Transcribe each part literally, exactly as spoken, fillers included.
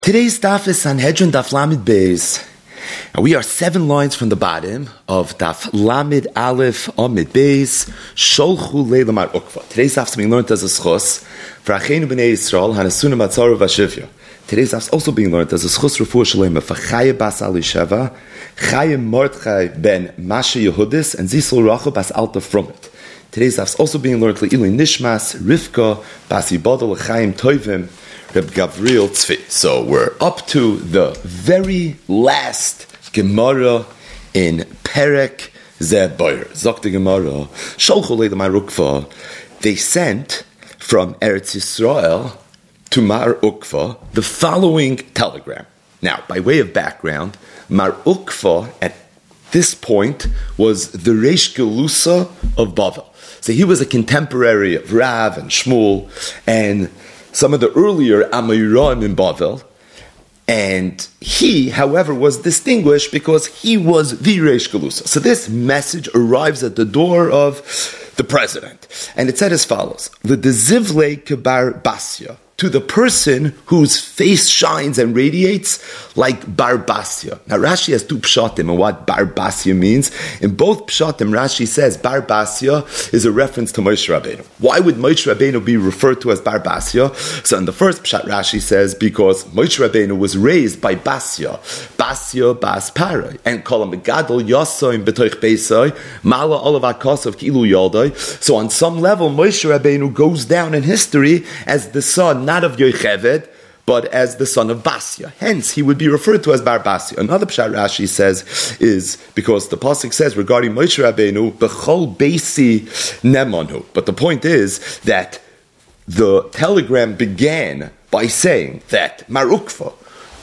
Today's daf is Sanhedrin Daf Lamed Beis, and we are seven lines from the bottom of Daf Lamed Aleph Amid Beis. Sholchu Leila Mar Ukva. Today's daf is being learned as a schos for Achenu Bnei Yisrael Hanasuna Matzaru Vashivya. Today's daf is also being learned as a schos refuah shalema for Chaya Bas Alisheva, Chaya Mordechai ben Masha Yehudis, and Zisel Rachel Bas Alta from it. Today's daf is also being learned Le'ilu Nishmas Rivka Bas Yibadol Chaim Toivim Reb Gavriel Tzvi. So we're up to the very last Gemara in Perek Zeh Boyer. Zok the Gemara, Sholchu Leila Mar Ukva. They sent from Eretz Yisrael to Mar Ukva the following telegram. Now, by way of background, Mar Ukva at this point was the Reish Gelusa of Bavel. So he was a contemporary of Rav and Shmuel and some of the earlier Amoraim in Bavel, and he, however, was distinguished because he was the Reish Gelusa. So this message arrives at the door of the president, and it said as follows: L'dezivle kebar basya, to the person whose face shines and radiates like bar basya. Now Rashi has two pshatim on what bar basya means. In both pshatim, Rashi says bar basya is a reference to Moshe Rabbeinu. Why would Moshe Rabbeinu be referred to as bar basya? So in the first pshat, Rashi says because Moshe Rabbeinu was raised by basya, basya bas paray, and kol megadol yasoim betoich beisai mala olav akasav kilu yaldai. So on some level, Moshe Rabbeinu goes down in history as the son not of Yocheved, but as the son of Basya. Hence, he would be referred to as Bar Basya. Another pshat Rashi says is because the pasuk says regarding Moshe Rabbeinu, B'chol Beisi Nemanu. But the point is that the telegram began by saying that Mar Ukva,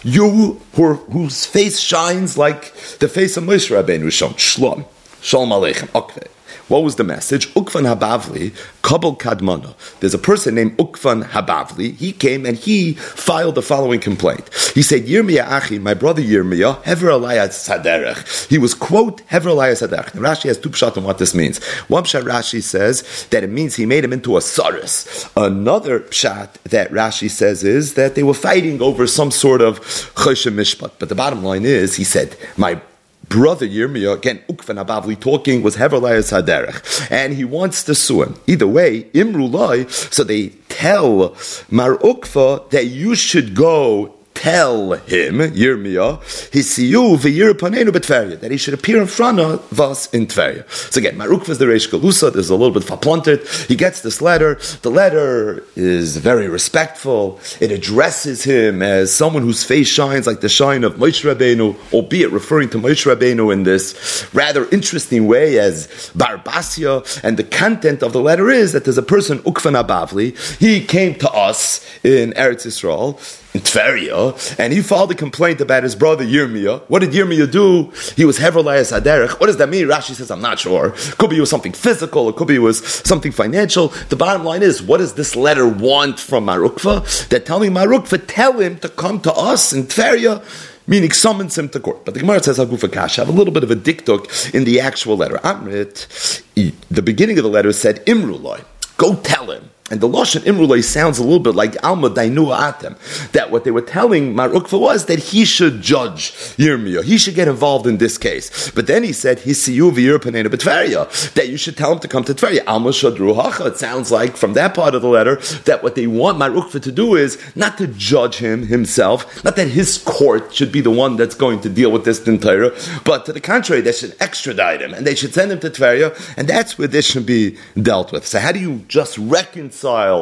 you who, whose face shines like the face of Moshe Rabbeinu, Shalom, Shalom, Shalom Aleichem, okay. What was the message? Ukvan Habavli, Kabul Kadmana. There's a person named Ukvan Habavli. He came and he filed the following complaint. He said, Yirmiyah Achi, my brother Yirmiyah, Hever Aliyah Saderech. He was, quote, Hever Aliyah Saderech. And Rashi has two pshat on what this means. One pshat Rashi says that it means he made him into a saris. Another pshat that Rashi says is that they were fighting over some sort of choshe mishpat. But the bottom line is, he said, my brother Yirmiyah, again, Ukvan Habavli talking, was Hever Layas Haderech, and he wants to sue him. Either way, Imrulai, so they tell Mar Ukva that you should go tell him, Yirmiyah, Hisiyu v'yir panenu b'Tveria, that he should appear in front of us in Tveria. So again, Mar Ukva is the Reish Gelusa. There's a little bit verplanted. He gets this letter. The letter is very respectful. It addresses him as someone whose face shines like the shine of Moshe Rabbeinu, albeit referring to Moshe Rabbeinu in this rather interesting way as Bar Basya. And the content of the letter is that there's a person, Ukvan Habavli. He came to us in Eretz Yisrael, in Tveria, and he filed a complaint about his brother Yirmiyah. What did Yirmiyah do? He was Hever Layas Haderech. What does that mean? Rashi says, I'm not sure. Could be it was something physical, it could be it was something financial. The bottom line is, what does this letter want from Mar Ukva? They're telling Mar Ukva, tell him to come to us in Tveria, meaning summons him to court. But the Gemara says, Hagufa Kash, have a little bit of a diktuk in the actual letter. Amrit, the beginning of the letter said, Imrulai, go tell him. And the Lashon Imrulay sounds a little bit like Alma Dainua Atem. That what they were telling Mar Ukva was that he should judge Yirmiyah. He should get involved in this case. But then he said, Hisiyu v'yir panenu b'Tveria, that you should tell him to come to Tveria. Alma Shadru Hacha. It sounds like from that part of the letter that what they want Mar Ukva to do is not to judge him himself, not that his court should be the one that's going to deal with this in Torah, but to the contrary, they should extradite him and they should send him to Tveria, and that's where this should be dealt with. So how do you just reconcile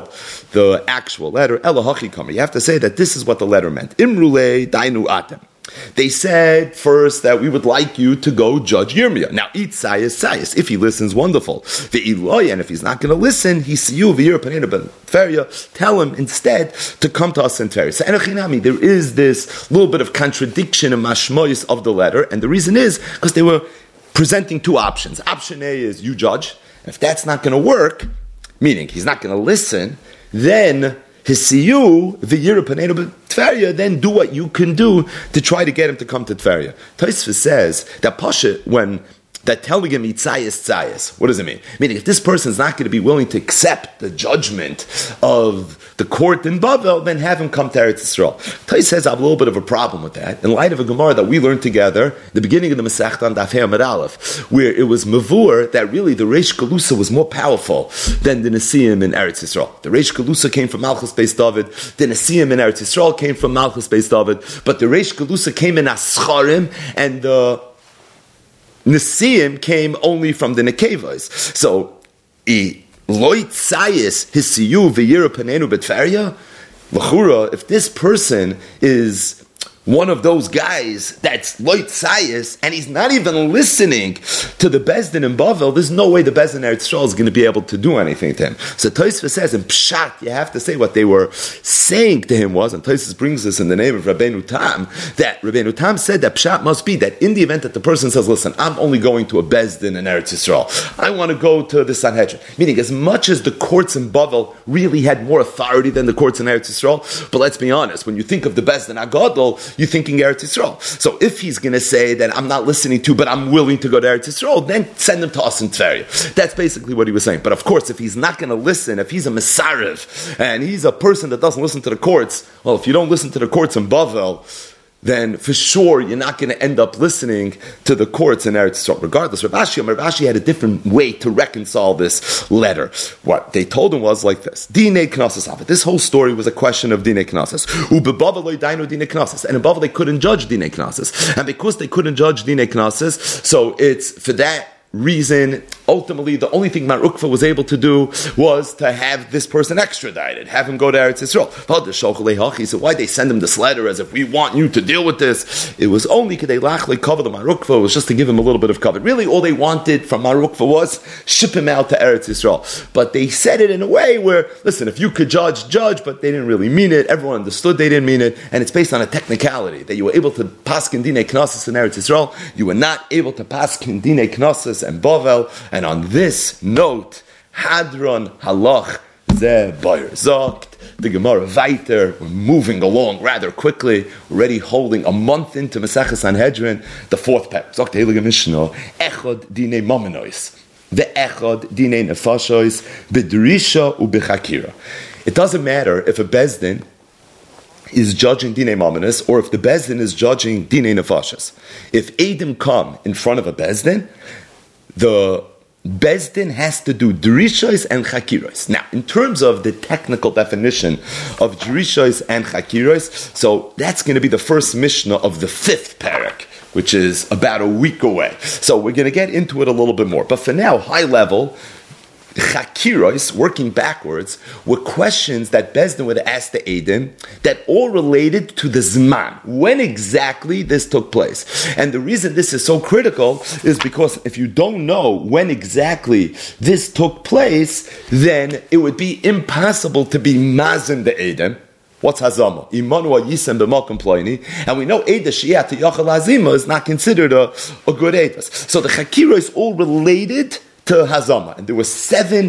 the actual letter? Elohachi Kama. You have to say that this is what the letter meant. Imrule dainu atem. They said first that we would like you to go judge Yirmiyah. Now, eat sayas sayas. If he listens, wonderful. The Eloy, and if he's not going to listen, he see you v'yir panenu b'Tveria. Tell him instead to come to us in Tveria. So, enochinami, there is this little bit of contradiction in mashmoyis of the letter, and the reason is because they were presenting two options. Option A is you judge. If that's not going to work, meaning he's not going to listen, then Hisiyu v'yir panenu b'Tveria, then do what you can do to try to get him to come to Tveria. Tosfos says that Pasha, when that telling him Yitzayis Tzayis. What does it mean? Meaning, if this person is not going to be willing to accept the judgment of the court in Bavel, then have him come to Eretz Yisrael. Tais says I have a little bit of a problem with that, in light of a Gemara that we learned together, the beginning of the Masechta on Daf Hei Amud Aleph, where it was Mavur that really the Reish Galusa was more powerful than the Nesiim in Eretz Yisrael. The Reish Galusa came from Malchus Beis David, the Nesiim in Eretz Yisrael came from Malchus Beis David, but the Reish Galusa came in Ascharim, and the Nesiim came only from the Nekevos. So, I loit sayis hisiyu v'yira panenu betfaria. L'chura, if this person is one of those guys that's loit sayis, and he's not even listening to the Bezdin in Bavel, there's no way the Bezdin Eretz Yisrael is going to be able to do anything to him. So Tosfos says in Pshat, you have to say what they were saying to him was, and Tosfos brings us in the name of Rabbeinu Tam, that Rabbeinu Tam said that Pshat must be that in the event that the person says, listen, I'm only going to a Bezdin in Eretz Yisrael, I want to go to the Sanhedrin. Meaning, as much as the courts in Bavel really had more authority than the courts in Eretz Yisrael, but let's be honest, when you think of the Bezdin Agadol, you're thinking Eretz Yisrael. So if he's going to say that I'm not listening to, but I'm willing to go to Eretz Yisrael, then send him to us in Tveria. That's basically what he was saying. But of course, if he's not going to listen, if he's a Mesarev, and he's a person that doesn't listen to the courts, well, if you don't listen to the courts in Bavel, then for sure you're not going to end up listening to the courts in Eretz Yisrael. Regardless, Rav Ashi, Rav Ashi had a different way to reconcile this letter. What they told him was like this: Dinei Knesses Avet. This whole story was a question of Dinei Knesses. Ubebavel lo ydainu Dinei Knesses, and in Bavel they couldn't judge Dinei Knesses, and because they couldn't judge Dinei Knesses, so it's for that reason, ultimately, the only thing Mar Ukva was able to do was to have this person extradited, have him go to Eretz Yisrael. He said, why they send him this letter as if we want you to deal with this? It was only because they lachle cover the Mar Ukva, it was just to give him a little bit of cover. Really, all they wanted from Mar Ukva was ship him out to Eretz Yisrael. But they said it in a way where, listen, if you could judge, judge, but they didn't really mean it. Everyone understood they didn't mean it, and it's based on a technicality that you were able to paskin dinei knossos in Eretz Yisrael. You were not able to paskin dinei knossos and Bavel, and on this note, Hadron Halach Ze Bayer Zokt, the Gemara Weiter, we're moving along rather quickly, already holding a month into Maseches Sanhedrin, the fourth parak. Zokt the Heilige Mishnah, Echad Dinei Maminois, the Echad Dinei Nefashos, B'Drisha u'B'Chakira. It doesn't matter if a Bezdin is judging Dinei Maminis, or if the Bezdin is judging Dinei Nefashos. If Eidim come in front of a Bezdin, the Bezdin has to do Drishos and Chakiros. Now, in terms of the technical definition of Drishos and Chakiros, so that's going to be the first Mishnah of the fifth parak, which is about a week away. So we're going to get into it a little bit more. But for now, high level, Chakiros, working backwards, were questions that Bezdin would ask the Eidim that all related to the Zman, when exactly this took place. And the reason this is so critical is because if you don't know when exactly this took place, then it would be impossible to be Mazin the Eidim. What's Hazama? Imanu Yisem b'Malkum Ploini, and we know Eida Shiyat Yachal Hazima is not considered a, a good Eidas. So the Chakiros all related to Hazama, and there were seven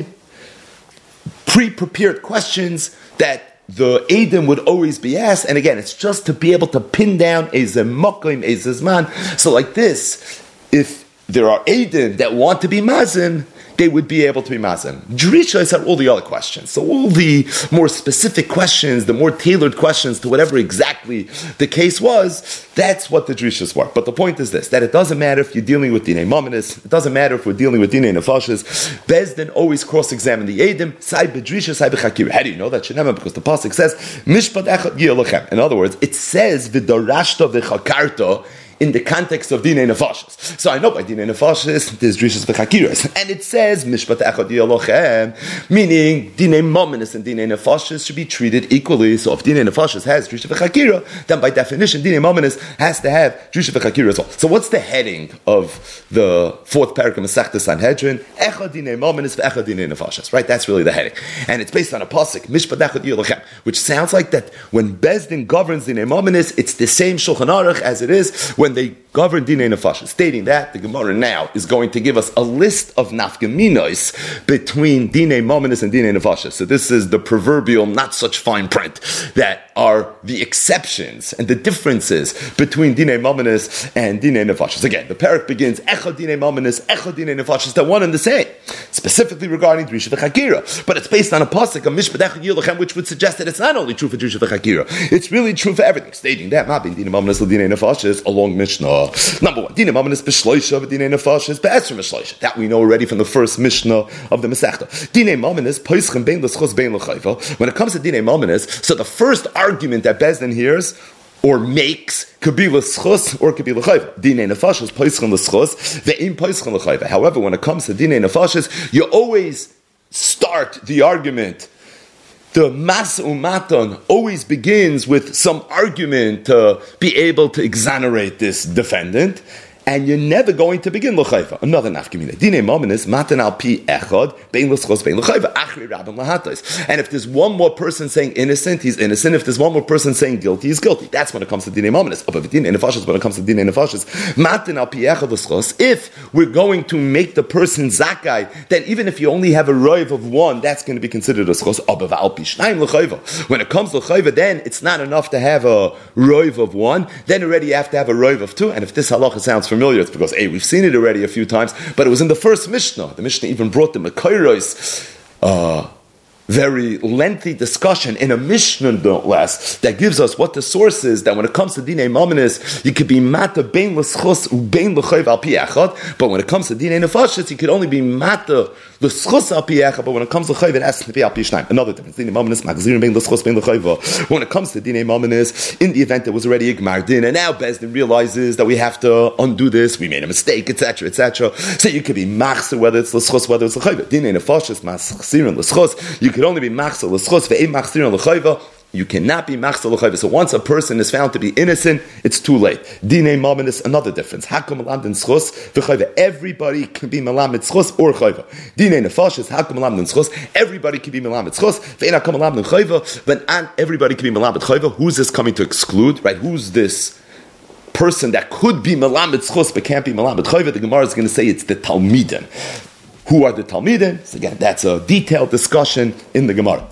pre-prepared questions that the Eidim would always be asked, and again, it's just to be able to pin down a Zemokim, a Zezman. So like this, if there are Eidim that want to be Mazin, they would be able to be Mazin. Drishos are all the other questions. So all the more specific questions, the more tailored questions to whatever exactly the case was, that's what the Drishos were. But the point is this, that it doesn't matter if you're dealing with Dinei Maminis, it doesn't matter if we're dealing with Dinei Nefashis, Bezdin always cross-examine the Eidim, Sai b'Drisha, Sai b'Chakir. How do you know that? Shenema, because the Pasuk says, Mishpat echad yilachem. In other words, it says, V'darashta v'chakarta, in the context of Dinei Nefashis. So I know by Dinei Nefashis, there's Drishas v'Chakiras. And it says, Mishpat echad yilachem, meaning Dinei Maminis and Dinei Nefashis should be treated equally. So if Dinei Nefashis has Drishas v'Chakira, then by definition, Dinei Maminis has to have Drishas v'Chakira as well. So what's the heading of the fourth parak of Masechta Sanhedrin? Echad Dinei Maminis v'echad Dinei Nefashis. Right? That's really the heading. And it's based on a pasuk, Mishpat echad yilachem, which sounds like that when Bezdin governs Dinei Maminis, it's the same Shulchan Aruch as it is when When they govern dinei nefashis. Stating that, the Gemara now is going to give us a list of nafgaminos between dinei mominus and dinei nefashis. So this is the proverbial not such fine print that are the exceptions and the differences between dinei mominus and dinei nefashis. Again, the parak begins echad dinei mominus, echad dinei nefashis. They're one and the same, specifically regarding Drisha v'Chakira. But it's based on a pasuk, a mishpat echad yilachem, which would suggest that it's not only true for Drisha v'Chakira. It's really true for everything. Stating that, not being dinei mominus l'dinei nefashis, a long Mishnah. Number one, dinei mominus b'shloisha v'dinei nefashis b'esrim b'shloisha. That we know already from the first Mishnah of the Masechta. Dinei mominus poischem bein l'schos bein l'chayva. When it comes to dinei mominus, so the first argument that Bezdin hears or makes could be l'schos or could be l'chayva. Dinei nefashis poischem l'schos ve'im poischem l'chayva. However, when it comes to dinei nefashis, you always start the argument. The mas umaton always begins with some argument to be able to exonerate this defendant, and you're never going to begin l'chayva. Another nafkamina. Dinei mominus matan al pi echad bein l'schos bein l'chayva achri rabban lahatos. And if there's one more person saying innocent, he's innocent. If there's one more person saying guilty, he's guilty. That's when it comes to dinei mominus. But dinei nefashis, when it comes to dinei nefashis, matan al pi echad l'schos. If we're going to make the person zakai, then even if you only have a roiv of one, that's going to be considered a schos. Abav al pi shnayim l'chayva. When it comes to l'chayva, then it's not enough to have a roiv of one. Then already you have to have a roiv of two. And if this halacha sounds familiar, familiar, it's because, hey, we've seen it already a few times, but it was in the first Mishnah. The Mishnah even brought the Mekairos, uh, very lengthy discussion in a Mishnah, no less, that gives us what the source is, that when it comes to dinei mominus, you could be mata bein l'schos u bein l'chayv al pi echad, but when it comes to dinei nefashis, you could only be mata l'schos al pi echad, but when it comes to l'chayv, it has to be al pi shnayim. Another difference. Dinei mominus, magzirin bein l'schos bein l'chayv. When it comes to dinei mominus, in the event there was already igmar din, and now Bezdin realizes that we have to undo this, we made a mistake, et cetera, et cetera. So you could be machzer, whether it's l'schos, whether it's l'chayv. Dinei nefashis, magzirin l'schos, you could only be machzer l'schos, ve'im magzirin l'chayv. You cannot be machzer l'chayva. So once a person is found to be innocent, it's too late. Dinei mominus, another difference. Hakom malamdin schos v'chayva. Everybody can be malamid schos or chayva. Dinei nefashis hakom malamdin schos. Everybody can be malamid schos. Ve'en hakom malamdin chayva. But and everybody can be malamid chayva. Who's this coming to exclude? Right? Who's this person that could be malamid schos but can't be malamid chayva? The Gemara is going to say it's the Talmidim. Who are the Talmidim? So again, that's a detailed discussion in the Gemara.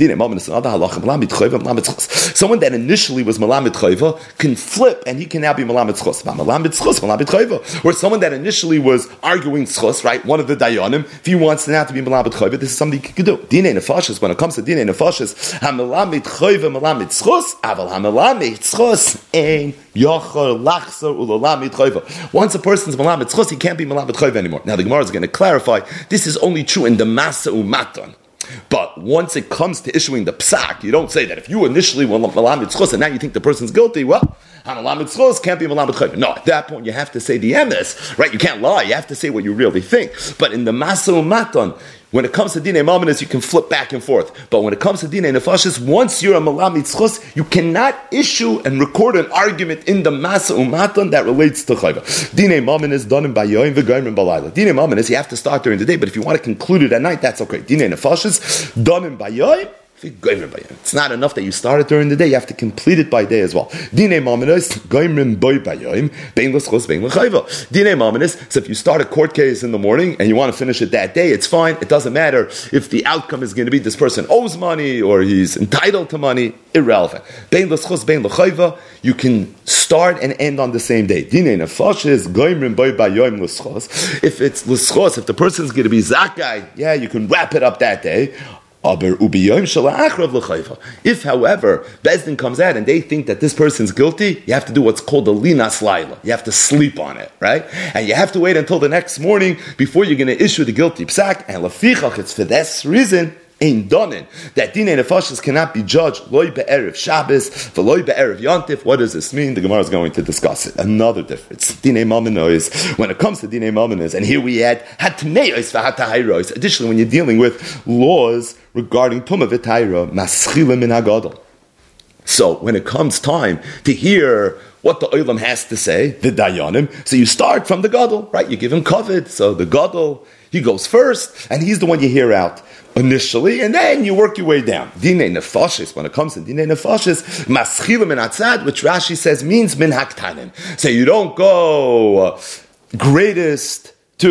Someone that initially was Malamid Chayva can flip and he can now be Malamid Tzchos. Malamid Tzchos, Malamid Chayva. Or someone that initially was arguing Tzchos, right? One of the Dayanim, if he wants now to be Malamid Chayva, this is something he could do. Dinei Nefashis, when it comes to Dinei Nefashis, HaMalamid Chayva, Malamid Tzchos, Aval HaMalamid Tzchos, Ein Yochor Lachzor Ulolamid Chayva. Once a person's Malamid Tzchos, he can't be Malamid Chayva anymore. Now the Gemara is going to clarify, this is only true in the Masa Umaton. But once it comes to issuing the psak, you don't say that if you initially were Malamid Tzchos and now you think the person's guilty, well, Malamid Tzchos can't be Malamid Chayva. No, at that point you have to say the emes, right? You can't lie, you have to say what you really think. But in the Masa Umaton, when it comes to dinei mominus, you can flip back and forth. But when it comes to dinei nefashis, once you're a malamid tzchos, you cannot issue and record an argument in the masa umatan that relates to chayva. Dinei mominus done in bayoim v'goyim balayla. Dinei mominus, you have to start during the day, but if you want to conclude it at night, that's okay. Dinei nefashis done in bayoim. It's not enough that you start it during the day, you have to complete it by day as well. Dinei mominus, goyim boy bayoim, bein l'schos, bein l'chayva. Dinei mominus, so if you start a court case in the morning and you want to finish it that day, it's fine. It doesn't matter if the outcome is going to be this person owes money or he's entitled to money, irrelevant. Bein l'schos, bein l'chayva, you can start and end on the same day. Dinei nefashis, goyim boy bayoim l'schos. If it's l'schos, if the person's going to be zakai, yeah, you can wrap it up that day. If, however, Bezdin comes out and they think that this person's guilty, you have to do what's called a linas laila. You have to sleep on it, right? And you have to wait until the next morning before you're going to issue the guilty psak. And lafichach, it's for this reason, ain't done it, that dinei nefashis cannot be judged loy be'erev Shabbos, v'loy be'erev Yontif. What does this mean? The Gemara is going to discuss it. Another difference. Dinei mominus. When it comes to dinei mominus, and here we add hatmeos v'hatahayros. Additionally, when you're dealing with laws regarding tumah v'tayra, maschila min hagadol. So when it comes time to hear what the Olam has to say, the Dayanim, so you start from the Gadol, right? You give him covet. So the Gadol, he goes first, and he's the one you hear out. initially, and then you work your way down. Dinei nefashis, when it comes to dinei nefashis, maschilim min atzad, which Rashi says means min haktanin. So you don't go greatest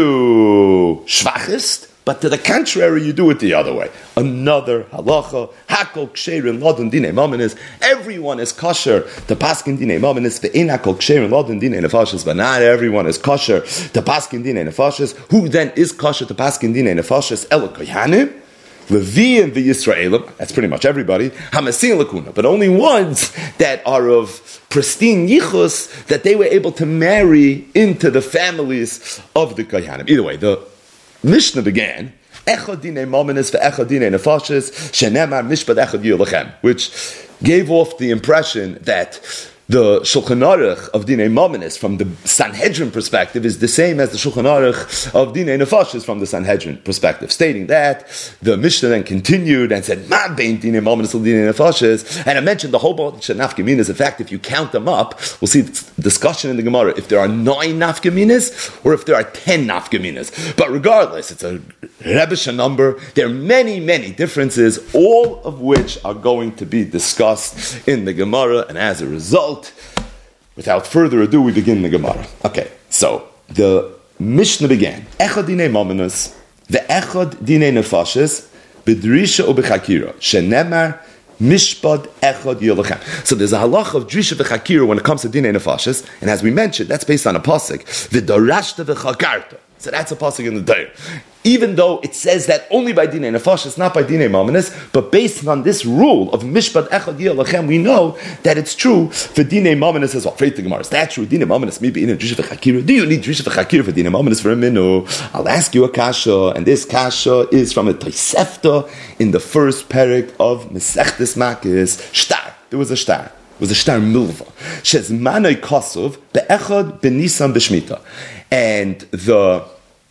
to schwachest, but to the contrary, you do it the other way. Another halacha, hakol ksherin lodun dinei mamanis. Everyone is kosher to paskin dinei mamanis. Ve'in hakol ksherin lodun dinei nefashis. But not everyone is kosher to paskin dinei nefashis. Who then is kosher to paskin dinei nefashis? Ela kohanim. Levi and the Yisraelim, that's pretty much everybody, Hamasin Lakuna, but only ones that are of pristine yichus, that they were able to marry into the families of the Kohanim. Either way, the Mishnah began, Echad dinei momenis ve'echad dinei nefashis, shenemar mishpat echad yilachem, which gave off the impression that the Shulchan Aruch of Dinei Momenis from the Sanhedrin perspective is the same as the Shulchan Aruch of Dinei Nefashis from the Sanhedrin perspective, stating that the Mishnah then continued and said, Ma bein Dinei Momenis Dinei Nefashis, and I mentioned the whole bunch of nafkaminas. In fact, if you count them up, we'll see discussion in the Gemara if there are nine nafkaminas or if there are ten nafkaminas. But regardless, it's a Rebbesh number. There are many, many differences, all of which are going to be discussed in the Gemara, and as a result, without further ado, we begin the Gemara. Okay, so the Mishnah began. Echad dinei momenos, ve'echad dinei nefashis, b'drisha u'b'chakira, shenemar mishpad echad yilachem. So there's a halach of drisha v'chakira when it comes to dinei nefashis, and as we mentioned, that's based on a pasuk, v'darashta v'chakarta. So that's a pasuk in the Torah. Even though it says that only by dinei nefashis, not by dinei momenis, but based on this rule of mishpat echad yilachem, we know that it's true for dinei momenis as well. Freit the Gemara, is that true? Dinei momenis maybe in a drisha v'chakira. Do you need drisha v'chakira for dinei momenis for a minu? I'll ask you a kasha, and this kasha is from a Tosefta in the first parak of Masechtes Makis. Shtar. There was a shtar. It was a shtar milva. Shez manoi kosov be'echad b'nisan b'shmita. And the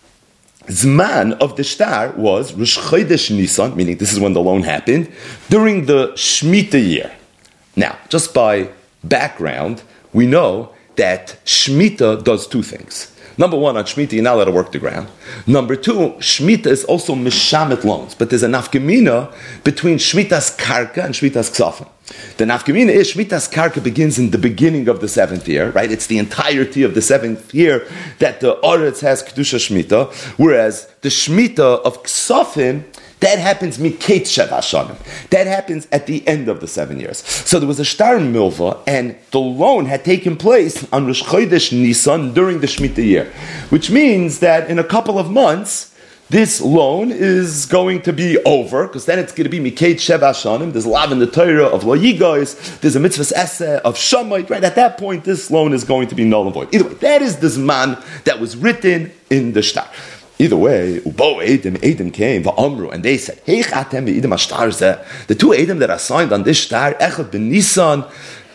Zman of the shtar was Rosh Chodesh Nisan, meaning this is when the loan happened, during the Shemitah year. Now, just by background, we know that Shemitah does two things. Number one, on Shemitah, you're not allowed to work the ground. Number two, Shemitah is also Mishamet loans, but there's a nafkamina between Shemitah's Karka and Shemitah's Ksafim. The nafkamina is Shemitah's Karka begins in the beginning of the seventh year, right? It's the entirety of the seventh year that the Oretz has Kedusha Shemitah, whereas the Shemitah of Ksafim, that happens miketz sheva shanim. That happens at the end of the seven years. So there was a shtar milva, and the loan had taken place on Rosh Chodesh Nisan during the Shemitah year, which means that in a couple of months, this loan is going to be over, because then it's going to be miketz sheva shanim. There's lav in the Torah of lo yigois. There's a mitzvahs eseh of shamait. Right at that point, this loan is going to be null and void. Either way, that is the zman that was written in the shtar. Either way, Ubo Edom, Edom came, Va'amru, and they said, Hey, Chatem Edom Ashtar Zeh. The two Edom that are signed on this shtar, Echad ben Nisan,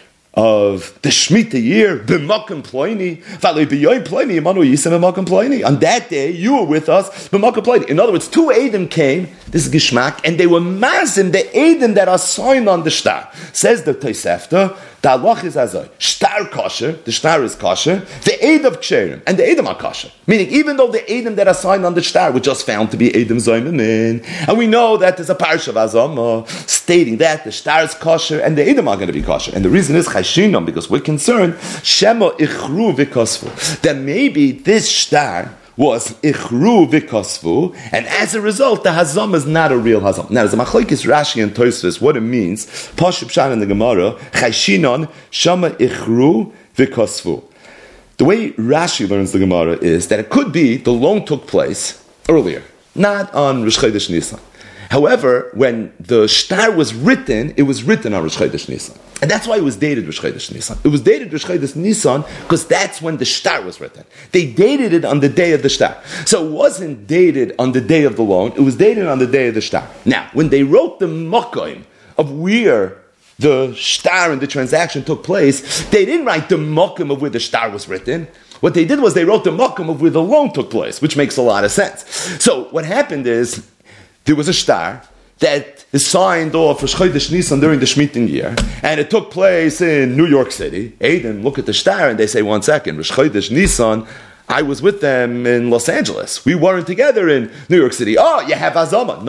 of the Shemitah year, b'makom ploini, v'alei b'yoyim ploini, imanu yisem b'makom ploini. On that day, you were with us, b'makom ploini. In other words, two Edom came, this is Gishmak, and they were mazim, the Edom that are signed on the shtar. Says the Tosefta, the halach is azoi. Shtar kosher, the shtar is kosher, the Ed of ksherim, and the Edom are kosher. Meaning, even though the Edom that are signed on the shtar were just found to be Edom zoymemin, and we know that there's a parsha of Azama stating that the shtar is kosher and the Edom are going to be kosher. And the reason is chashinom, because we're concerned, shema ichru v'kosfu, that maybe this shtar was ichru v'kosfu, and as a result, the hazam is not a real hazam. Now, there's a machlokes Rashi and Tosfos what it means. Pashup Shan in the Gemara, chashinon shama ichru v'kosfu. The way Rashi learns the Gemara is that it could be the loan took place earlier, not on Rosh Chodesh Nisan. However, when the shtar was written, it was written on Rosh Chodesh Nisan. And that's why it was dated Rosh Chodesh Nisan. It was dated Rosh Chodesh Nisan because that's when the shtar was written. They dated it on the day of the shtar. So it wasn't dated on the day of the loan, it was dated on the day of the shtar. Now, when they wrote the makom of where the shtar and the transaction took place, they didn't write the makom of where the shtar was written. What they did was they wrote the makom of where the loan took place, which makes a lot of sense. So what happened is, there was a shtar that is signed off for Chodesh Nisan during the Shemitah year, and it took place in New York City. Aiden look at the shtar and they say, one second, Rosh Chodesh Nisan, I was with them in Los Angeles. We weren't together in New York City. Oh, you have Azama. No.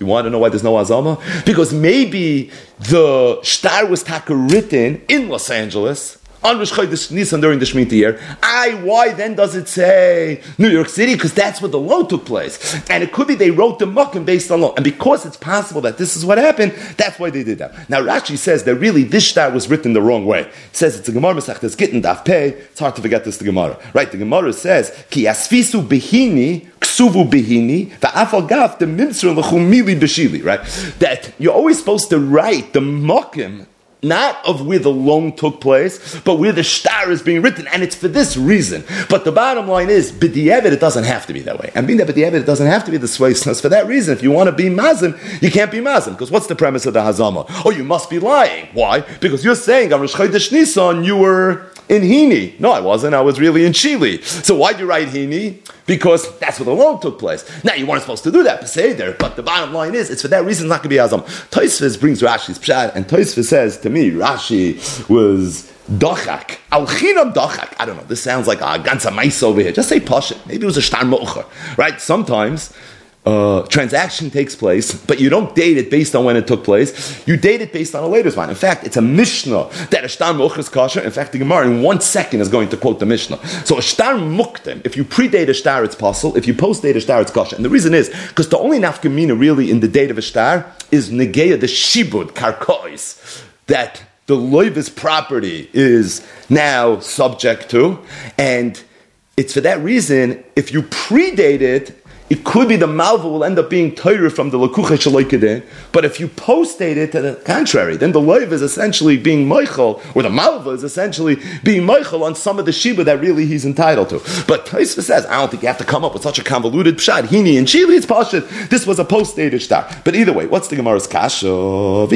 You want to know why there's no Azama? Because maybe the star was taka written in Los Angeles on Rosh Chodesh Nisan during the Shemitah year. I, why then does it say New York City? Because that's where the law took place. And it could be they wrote the Mokim based on law. And because it's possible that this is what happened, that's why they did that. Now Rashi says that really this star was written the wrong way. It says it's a Gemara Masechtas Gittin Daf Pei. It's hard to forget this, the Gemara. Right, the Gemara says, Ki asfisu behini, ksuvu behini, va'afal gaf, the mimsur l'chumili b'shili. Right? That you're always supposed to write the Mokim not of where the loan took place, but where the star is being written, and it's for this reason. But the bottom line is, b'di'evet, it doesn't have to be that way. And being that b'di'evet, it doesn't have to be this way. So for that reason, if you want to be mazim, you can't be mazim. Because what's the premise of the hazama? Oh, you must be lying. Why? Because you're saying, on Rosh Chodesh Nisan, you were in Hini. No, I wasn't. I was really in Chile. So why'd you write Hini? Because that's where the loan took place. Now, you weren't supposed to do that, Peseder, but the bottom line is, it's for that reason it's not going to be Azam. Tosfos brings Rashi's Pshat, and Tosfos says to me, Rashi was Dochak. Al-Chinam Dochak. I don't know, this sounds like a ganza mais over here. Just say Pashat. Maybe it was a Shtar Mo'cher. Right? Sometimes, Uh, transaction takes place, but you don't date it based on when it took place. You date it based on a later time. In fact, it's a Mishnah that a shtar mucher is kosher. In fact, the Gemara in one second is going to quote the Mishnah. So a shtar muktim, if you predate a shtar, it's possible. If you post-date a shtar, it's kosher. And the reason is, because the only nafkamina really in the date of a shtar is negeya, the shibud, karkois, that the loivis property is now subject to. And it's for that reason, if you predate it, it could be the malva will end up being Torah from the Lakucha Shaloikadeh, but if you post-date it to the contrary, then the loiv is essentially being Meichel, or the malva is essentially being Meichel on some of the Shiba that really he's entitled to. But Tosfos says, I don't think you have to come up with such a convoluted pshat. Hini and Chili, it's pashut. This was a post-dated shtar. But either way, what's the Gemara's kasha? Now,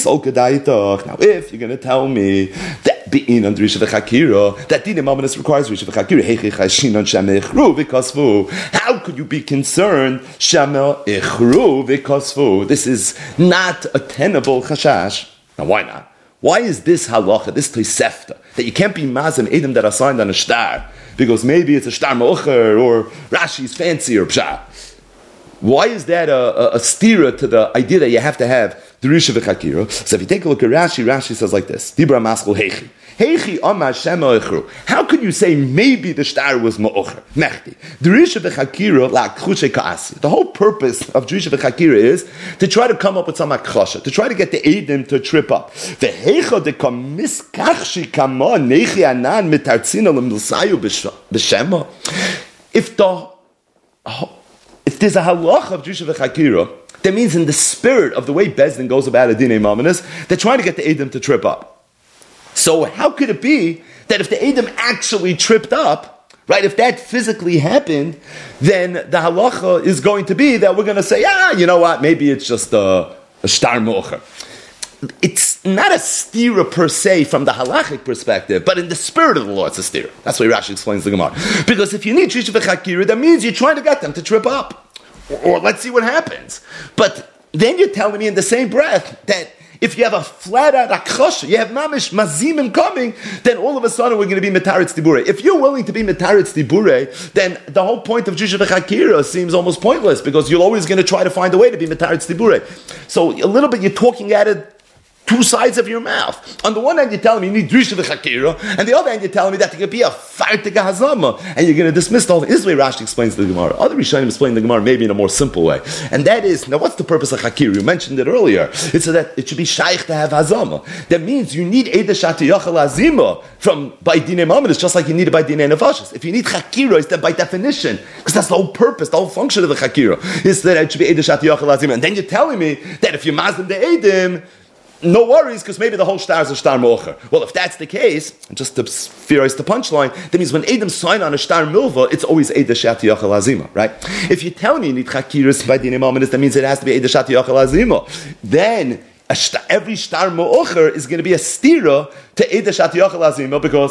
if you're going to tell me that being on Risha v'chakira, that Dina Mamonis requires Risha v'chakira, how could you be concerned? Shama ichru v'kosfu. This is not a tenable chashash. Now, why not? Why is this halacha, this tosefta, that you can't be mazim edom that are signed on a shtar because maybe it's a shtar mocher or Rashi's fancy or pshat? Why is that a, a, a stira to the idea that you have to have the Risha v'chakira? So if you take a look at Rashi, Rashi says like this: Dibra maskul heichi. Heichi amar shema echru. How could you say maybe the shtar was ma'ocher? Mechti. The Risha v'chakira la k'chushe ka'asi. The whole purpose of Risha v'chakira is to try to come up with some akchasha, to try to get the Eidim to trip up. V'heicha de kamiskachshi kama nechi anan mitartzina l'milsayu b'shema. If the If there's a halacha of Risha v'chakira, that means in the spirit of the way Bezdin goes about a dinei mamonis, they're trying to get the Eidim to trip up. So how could it be that if the Eidim actually tripped up, right, if that physically happened, then the halacha is going to be that we're going to say, ah, you know what, maybe it's just a, a shtar mocher. It's not a stira per se from the halachic perspective, but in the spirit of the law, it's a stira. That's why Rashi explains the Gemara. Because if you need Risha v'chakira, that means you're trying to get them to trip up. Or, or let's see what happens. But then you're telling me in the same breath that if you have a flat out akchosha, you have mamish mazimim coming, then all of a sudden we're going to be metaretz tibure. If you're willing to be metaretz tibure, then the whole point of Risha v'chakira seems almost pointless because you're always going to try to find a way to be metaretz tibure. So a little bit you're talking at it two sides of your mouth. On the one hand, you're telling me you need Risha v'chakira, and the other hand, you're telling me that there could be a fartig hazama, and you're going to dismiss the whole thing. This is the way Rashi explains the Gemara. Other Rishonim explain the Gemara maybe in a more simple way, and that is, now what's the purpose of chakira? You mentioned it earlier. It's so that it should be shaykh to have hazama. That means you need Eida Shati Yachal Azima from by Dinei Mamonis, just like you need it by Dinei Nefashis. If you need chakira, it's that by definition, because that's the whole purpose, the whole function of the chakira, is that it should be Eida Shati Yachal Azima. And then you're telling me that if you mazim the Eidim, no worries, because maybe the whole shtar is a shtar mocher. Well, if that's the case, just to theorize the punchline, that means when Edom sign on a shtar milva, it's always Eda Shati Yachal Azima, right? If you tell me you need chakiris by Dinei Mamonis, that means it has to be Eda Shati Yachal Azima. Then a shtar, every shtar mocher is going to be a stira to Eda Shati Yachal Azima because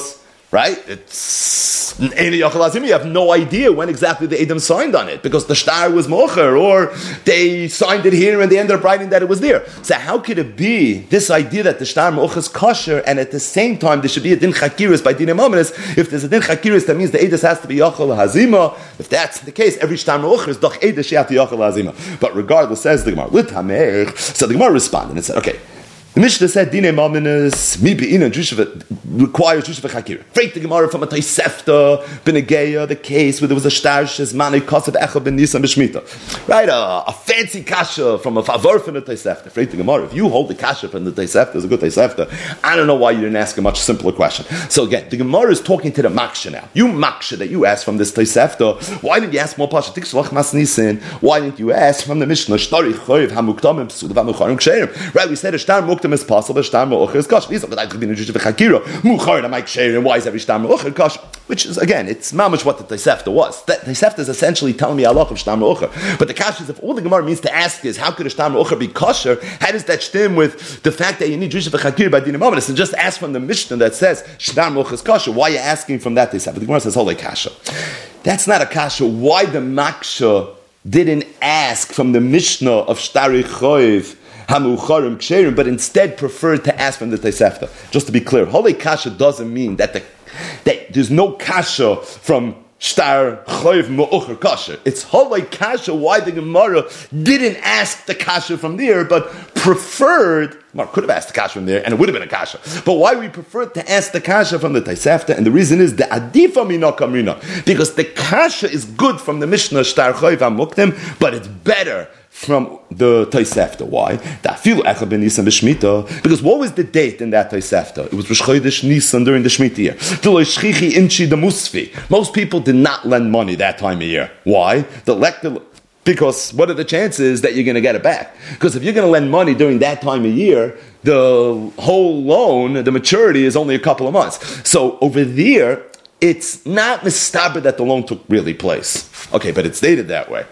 Right? It's you have no idea when exactly the Edom signed on it because the star was mocher or they signed it here and they ended up writing that it was there. So how could it be this idea that the star mocher is kosher and at the same time there should be a din chakiris by din emominus? If there's a din chakiris, that means the edus has to be yachal hazima. If that's the case, every star mocher is doch edus sheyat yachal hazima. But regardless, says the Gemara, l'tamech. So the Gemara responded and said, okay. The Mishnah said, Dine Maminus, mi be'ina, requires Jusha v'chakira. Freak the Gemara from a Tosefta, Benegeya, the case where there was a Shtarshes, Mani, Kosev, Echa, Ben Nisan, B'Shmita. Right, a, a fancy kasha from a favor from the Tosefta. Freak the Gemara, if you hold the kasha from the Tosefta, it's a good Tosefta, I don't know why you didn't ask a much simpler question. So again, the Gemara is talking to the Maksha now. You Maksha that you asked from this Tosefta, why didn't you ask more Pasha? Why didn't you ask from the Mishnah, Shtari, Choyv, Hamuktamim, Psudav, Hamucharim, Ksherim? Right, we said a Shtar Muktam is possible, Shtar Me'ocher is kosher. These are the I've been in Jusha v'Chakira. Muchar and Mike Ksherim. Why is every Shtar Me'ocher kosher? Which is, again, it's mamish what the Tosefta was. The Tosefta is essentially telling me halach of Shtar Me'ocher. But the kasha is, if all the Gemara means to ask is, how could a Shtar Me'ocher be kosher? How does that stem with the fact that you need Jusha v'Chakira by Dinah Mamadis? And just ask from the Mishnah that says Shtar Me'ocher is kosher. Why are you asking from that Tosefta? The Gemara says, holy kasha. That's not a kasha. Why the Maksha didn't ask from the Mishnah of Shtari Choiv Hamucharim Ksherim, but instead preferred to ask from the Tosefta. Just to be clear, Holy Kasha doesn't mean that the that there's no Kasha from Shtar Choiv Me'ocher Kasha. It's Holy Kasha why the Gemara didn't ask the Kasha from there, but preferred, Gemara could have asked the Kasha from there, and it would have been a Kasha. But why we preferred to ask the Kasha from the Tosefta, and the reason is the Adifa Mina Kamina, because the Kasha is good from the Mishnah Shtar Choiv HaMuktim, but it's better from the Tosefta. Why? Because what was the date in that Tosefta? It was Rosh Chodesh Nisan during the Shemitah year. Most people did not lend money that time of year. Why? The Because what are the chances that you're going to get it back? Because if you're going to lend money during that time of year, the whole loan, the maturity is only a couple of months. So over there, it's not mistaber that the loan took really place. Okay, but it's stated that way.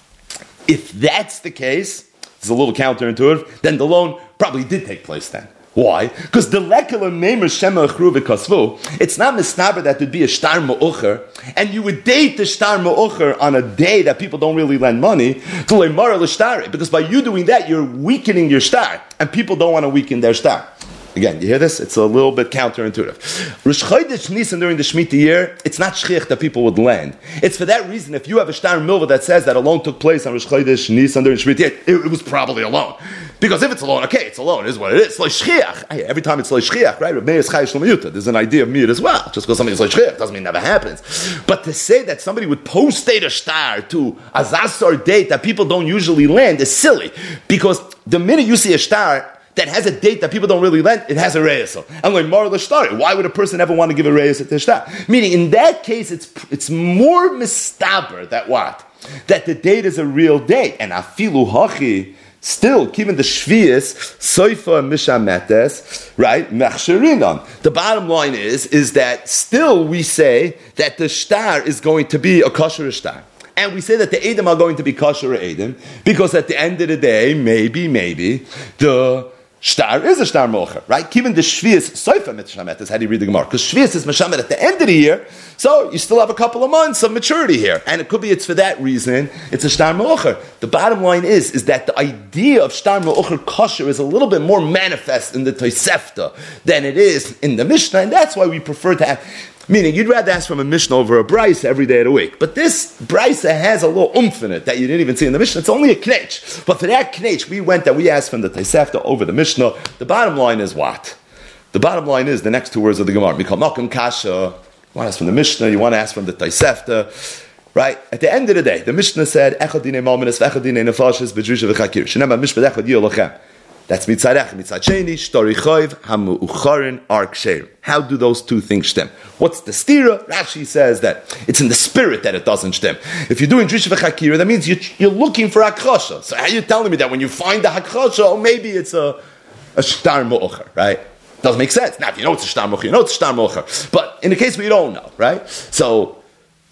If that's the case, it's a little counterintuitive, then the loan probably did take place then. Why? Because the lekela meimer shema achru v'kasvu, it's not misnaber that there'd be a shtar me'ocher, and you would date the shtar me'ocher on a day that people don't really lend money to le'mara l'shtari, because by you doing that, you're weakening your shtar, and people don't want to weaken their shtar. Again, you hear this? It's a little bit counterintuitive. Rosh Chodesh Nisan during the Shemitah year, it's not shchiach that people would lend. It's for that reason, if you have a shtar milva that says that a loan took place on Rosh Chodesh Nisan during Shemitah year, it, it was probably a loan. Because if it's a loan, okay, it's a loan, it is what it is. It's like shchiach. Every time it's like shchiach, right? There's an idea of mir as well. Just because something's like shchiach doesn't mean it never happens. But to say that somebody would post-date a shtar to a zasar date that people don't usually lend is silly. Because the minute you see a shtar that has a date that people don't really lend, it has a reisel. And like Mar l'shtari, why would a person ever want to give a reis to shtar? Meaning, in that case, it's it's more mistaber that what? That the date is a real date. And afilu hachi, still, given the shvius, soifa mishametes, right? Mechsherinon. The bottom line is, is that still we say that the shtar is going to be a kosher shtar. And we say that the Edom are going to be kosher Edom, because at the end of the day, maybe, maybe, the shtar is a shtar mocher, right? Given the shvius, soifa mishametes, how do you read the Gemara? Because shvius is mishamet at the end of the year, so you still have a couple of months of maturity here. And it could be it's for that reason, it's a shtar mocher. The bottom line is, is that the idea of shtar mocher kosher is a little bit more manifest in the Tosefta than it is in the Mishnah, and that's why we prefer to have, meaning you'd rather ask from a Mishnah over a Brisa every day of the week. But this Brisa has a little oomph in it that you didn't even see in the Mishnah. It's only a knetch. But for that knetch, we went that we asked from the Tosefta over the Mishnah. The bottom line is what? The bottom line is the next two words of the Gemara. Mikol Malkum Kasha. You want to ask from the Mishnah, you want to ask from the Tosefta. Right? At the end of the day, the Mishnah said, Echad dinei malminas, v'echad dinei nefashis, b'drusha v'chakir. Shenema mishpat echad yiyolochem. That's mitzad ech, mitzad sheni, shtori choiv, hamu ucharin, ark sheir. How do those two things stem? What's the stira? Rashi says that it's in the spirit that it doesn't stem. If you're doing drusha v'chakira, that means you're, you're looking for hakchasha. So how are you telling me that when you find the hakchasha, oh, maybe it's a, a shtar mo'ocher, right? Doesn't make sense. Now, if you know it's a shtar mo'ocher, you know it's a shtar mo'ocher. But in the case where you don't know, right? So,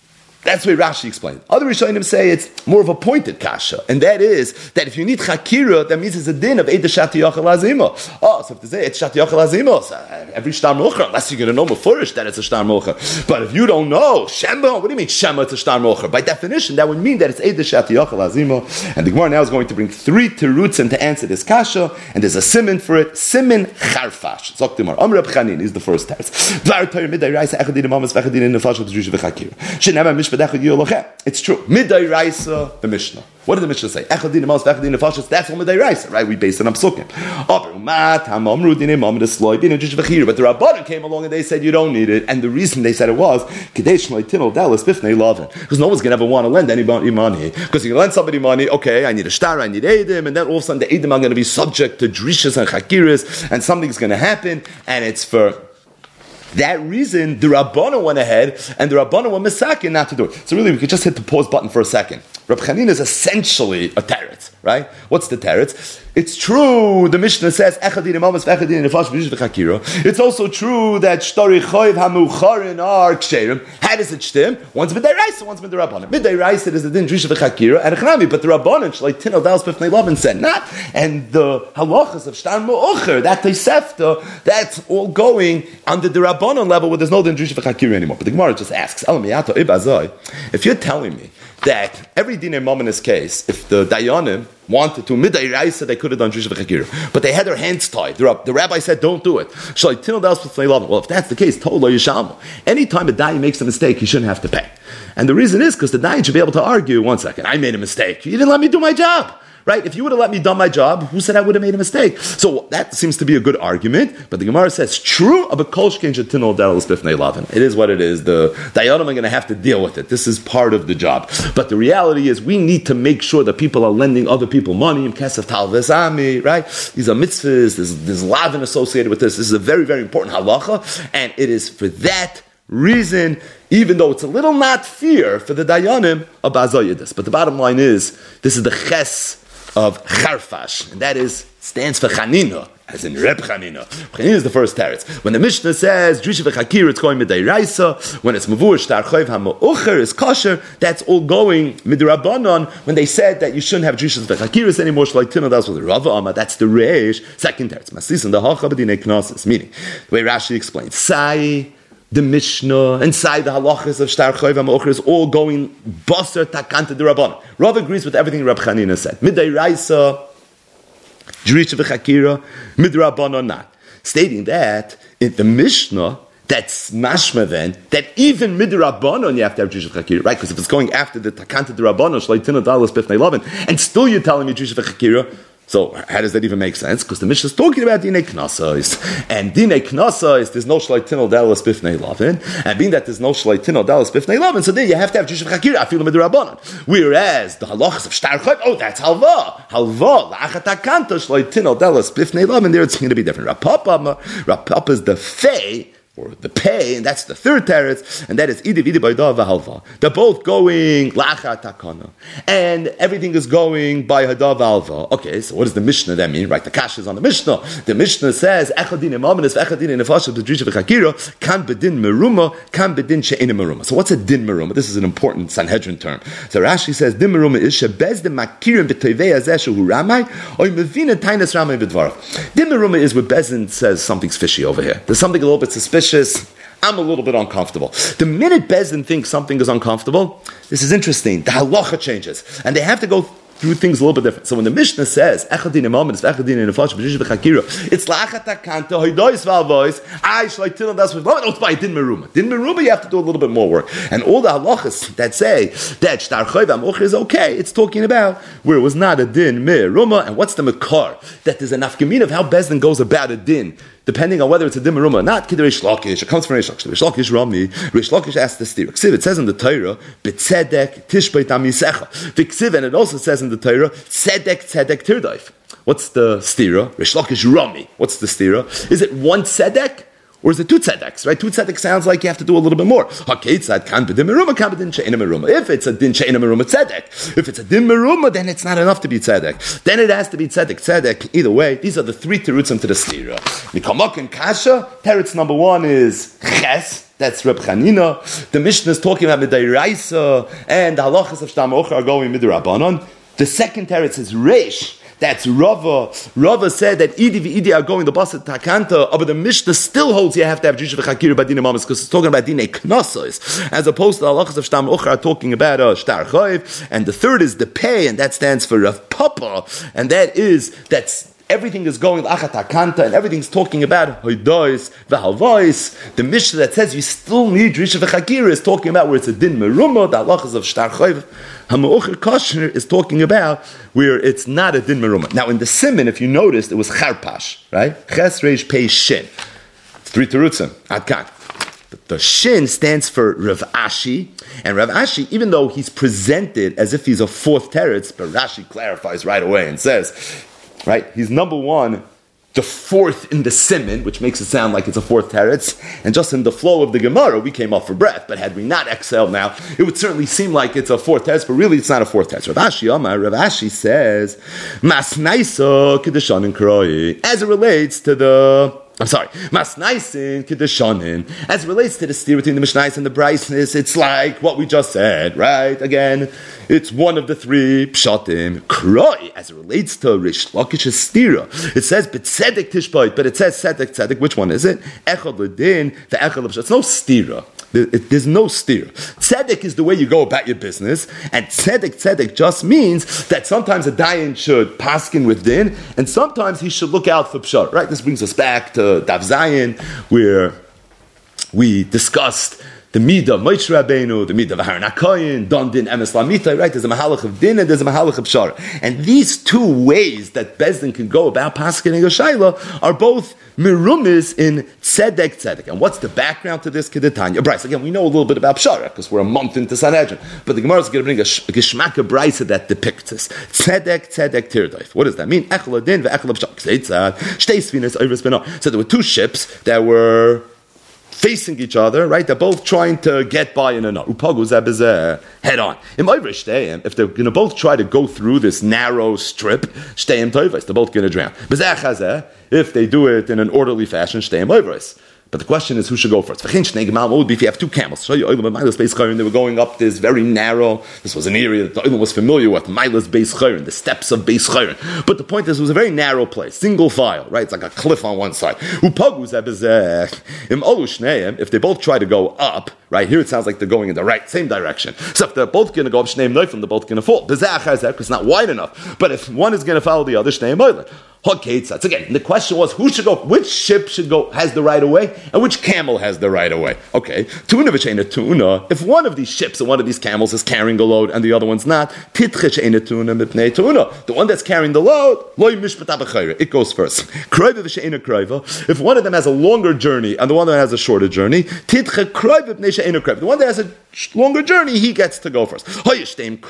That's the way Rashi explained. Other Rishonim say it's more of a pointed kasha, and that is that if you need chakira, that means it's a din of Eid Shatiyach Lazima. Oh, so if they say it's Shatiyach Lazima, so every shtar mocher, unless you're going to know mefurish that it's a shtar mocher. But if you don't know Shema, what do you mean Shema? It's a shtar mocher. By definition, that would mean that it's Eid Shatiyach Lazima. And the Gemara now is going to bring three terutzim to answer this kasha, and there's a siman for it. Siman charfash. Zok Gemara. Amr Reb Chanin is the first teretz. Dvar Torah midday raisa echad din mamas vechad din nefesh v'drush v'chakira. Shenema mishpat echad yolochet. It's true. Midday raisa, the Mishnah. What did the Mishnah say? Echad din mamas vechad din nefesh. That's all midday raisa, right? We base it on psukim. Aber umat hamamru din mamad esloy din drush v'chakira. But the Rabbanan came along and they said you don't need it, and the reason they said it was kadesh leitinol dalas bifnei lavin, because no one's gonna ever want to lend anybody money, because you can lend somebody money. Okay, I need a shtar, I need edim, and then all of a sudden the edim are going to be subject to drishas and chakiras, and something's going to happen, and it's for that reason the Rabbanan went ahead and the Rabbanan were misakin not to do it. So really, we could just hit the pause button for a second. Reb Chanin is essentially a teretz, right? What's the teretz? It's true. The Mishnah says echadin imamas v'echadin nefash v'yish v'chakira. It's also true that shtori choiv hamucharin are ksherim. How does it stem? One's midday raisa, one's midday rabbanan. Midday raisa is the din drish v'chakira and echnami, but the rabbanan shlei tinel dalas b'fnei lavin said not. And the halachas of shtar mu'ocher, that teisefta, that's all going under the rabbanan level where there's no din drish v'chakira anymore. But the Gemara just asks, if you're telling me that every din imam in this case, if the dayanim wanted to midday raisa, they could have done drush v'chakira, but they had their hands tied. The, the rabbi said, "Don't do it." Well, if that's the case, told lo yishalmu. Anytime a dayan makes a mistake, he shouldn't have to pay. And the reason is because the dayan should be able to argue. One second, I made a mistake. You didn't let me do my job. Right? If you would have let me do my job, who said I would have made a mistake? So that seems to be a good argument, but the Gemara says, true, but it is what it is. The dayanim are going to have to deal with it. This is part of the job. But the reality is, we need to make sure that people are lending other people money, right? These are mitzvahs, there's, there's lavin associated with this. This is a very, very important halacha, and it is for that reason, even though it's a little not fear for the dayanim of bazayidus. But the bottom line is, this is the ches of Charfash, and that is stands for Chanina, as in Reb Chanina. Chanina is the first teretz. When the Mishnah says Drisha v'Chakir, it's going midday raisa. When it's Mavur Shtar Choiv HaMa'ucher is kosher, that's all going midrabanan. When they said that you shouldn't have Drishas v'Chakiris anymore, Shleitina, that's what the Rava Amma. That's the Reish. Second teretz, Masis and the Hacha b'dinei Knossos. Meaning, the way Rashi explains, Sai. The Mishnah, inside the halachas of Shtar Choiv HaMa'ucher is all going Basar Takanta the Rabbanan. Rav agrees with everything Reb Chanina said. Midday Raisa, Drisha v'Chakira, Midrabanan not. Stating that in the Mishnah, that's mashma then, that even midrabanan you have to have Drisha v'Chakira, right? Because if it's going after the Takanta the Rabbanan, Shleitina Dalas Bifnei Lavin, and still you're telling me Drisha v'Chakira, so how does that even make sense? Because the Mishnah is talking about dinei knasais, and dinei knasais there's no shleitinol dalas bifnei lavin, and being that there's no shleitinol dalas bifnei lavin, so then you have to have drush v'chakira afilu midrabanan. Whereas the halachas of shtar choiv, oh that's halva, halva la'achatakanta shleitinol dalas bifnei lavin. There it's going to be different. Rapapa, Rapapa is the fei, or the pay, and that's the third teretz, and that is idiv idiv b'ydav v'halva. They're both going la'achat takana, and everything is going by hadav alva. Okay, so what does the Mishnah then mean? Right, the kash is on the Mishnah. The Mishnah says echadin imaminus v'echadin nefashav b'drisha v'chakira kan bedin meruma kan bedin she'ena meruma. So what's a din meruma? This is an important Sanhedrin term. So Rashi says din meruma is shebez de makirim b'toivei azeh shehu ramai or mevina tainas ramai b'dvarav. Din meruma is where Bezin says something's fishy over here. There's something a little bit suspicious. I'm a little bit uncomfortable. The minute Bezdin thinks something is uncomfortable, this is interesting. The halacha changes, and they have to go through things a little bit different. So when the Mishnah says echadin imam it's echadin in nefash b'drisha v'chakira, it's la'achatakanta hoidois v'avois I shleitil and that's what no, it's by din meruma. Din meruma you have to do a little bit more work, and all the halachas that say that shtar choiv ha'mocher is okay, it's talking about where it was not a din meruma. And what's the makar? That there's a nafkamin of how Bezdin goes about a din, depending on whether it's a din meruma or not. Kid Reish Lakish, it comes from Reish Lakish. Reish Lakish Rami, Reish Lakish asked the steer. It says in the Torah, b'tzedek tishbeit amisecha. V'ksiv, and it also says in the Torah, tzedek tzedek tirdaif. What's the stira? Reish Lakish Rami. What's the stira? Is it one tzedek? Or is it two tzedeks, right? Two tzedek sounds like you have to do a little bit more. If it's a din meruma tzedek. If it's a din meruma, then it's not enough to be tzedek. Then it has to be tzedek, tzedek. Either way, these are the three terutzim to the stira. Nikamok and kasha, teretz number one is ches. That's Reb Chanina. The Mishnah is talking about Midairaisa, and the halachas of Shtam Ocher are going Midirabanan. The second teretz is Reish. That's Rava. Rava said that Idi v'Idi are going the Basat Takanta, but the Mishnah still holds you have to have Jusha v'Chakir Badina Mamas because it's talking about Dine Knossos, as opposed to the halachas of Shtam Ocher are talking about uh, Shtar Chayiv. And the third is the Pei, and that stands for Rav Papa, and that is that's. Everything is going l'achat and everything's talking about hoidois v'halvais. The Mishnah that says you still need risha v'chakira is talking about where it's a din meruma. The halachas of shtar chayv hama'ocher kosher is talking about where it's not a din meruma. Now in the siman, if you noticed, it was charpash, right? Ches reish pei shin. It's three terutzim. Adkan. The shin stands for Rav Ashi, and Rav Ashi, even though he's presented as if he's a fourth teretz, but Rashi clarifies right away and says. Right, he's number one, the fourth in the siman, which makes it sound like it's a fourth teretz, and just in the flow of the Gemara, we came up for breath. But had we not exhaled now, it would certainly seem like it's a fourth teretz, but really it's not a fourth teretz. Rav Ashi Amar, Rav Ashi says, Masnaisa kedushanin kroi, as it relates to the. I'm sorry, Masnaisin Kedushanin. As it relates to the steer between the Mishnais and the Bryceness, it's like what we just said, right? Again, it's one of the three Pshatim. Kroi, as it relates to Rish Lakish's stira, it says B'tzedek Tishbait, but it says Tzedek Tzedek. Which one is it? Echad L'din, the Echad L'Pshat. It's no stira. There's no steer. Tzedek is the way you go about your business, and tzedek tzedek just means that sometimes a dayan should paskin with din, and sometimes he should look out for pshat. Right? This brings us back to Daf Zayin, where we discussed the midah Moshe Rabbeinu, the midah of Aharon HaKohen, don din emes lamita. Right? There's a mahalach of din and there's a mahalach of pshara, and these two ways that Bezdin can go about paskin and Yoshaila are both mirumis in tzedek tzedek. And what's the background to this? Kedetanya Bryce. Again, we know a little bit about pshara because we're a month into Sanhedrin, but the Gemara is going to bring a, a geshmaka Bryce that depicts this. Tzedek tzedek tirdaif. What does that mean? Echel adin ve'echel pshara. Shtei sfinas over spinah. So there were two ships that were facing each other, right? They're both trying to get by in a knot. Upagu zeh head on. If they're going to both try to go through this narrow strip, shteim toivos, they're both going to drown. If they do it in an orderly fashion, shteim oivos. But the question is, who should go first? What would be if you have two camels? They were going up this very narrow, this was an area that the Olam was familiar with, Milas Beis Chayrin, the steps of Beis Chayrin. But the point is, it was a very narrow place, single file, right? It's like a cliff on one side. If they both try to go up, right, here it sounds like they're going in the right, same direction. So if they're both going to go up, Shneim Neifim, they're both going to fall. Because it's not wide enough. But if one is going to follow the other, Shneim Neifim. So again, the question was, who should go, which ship should go, has the right of way, and which camel has the right of way? Okay, tuna v'cheina tuna. If one of these ships and one of these camels is carrying a load and the other one's not, titche sheina tuna mipnei tuna. The one that's carrying the load, loy mishpata b'chayre. It goes first. Kroiva v'sheina kroiva. If one of them has a longer journey and the one that has a shorter journey, titche kroiva v'nei sheina kroiva. The one that has a longer journey, he gets to go first. Let's say the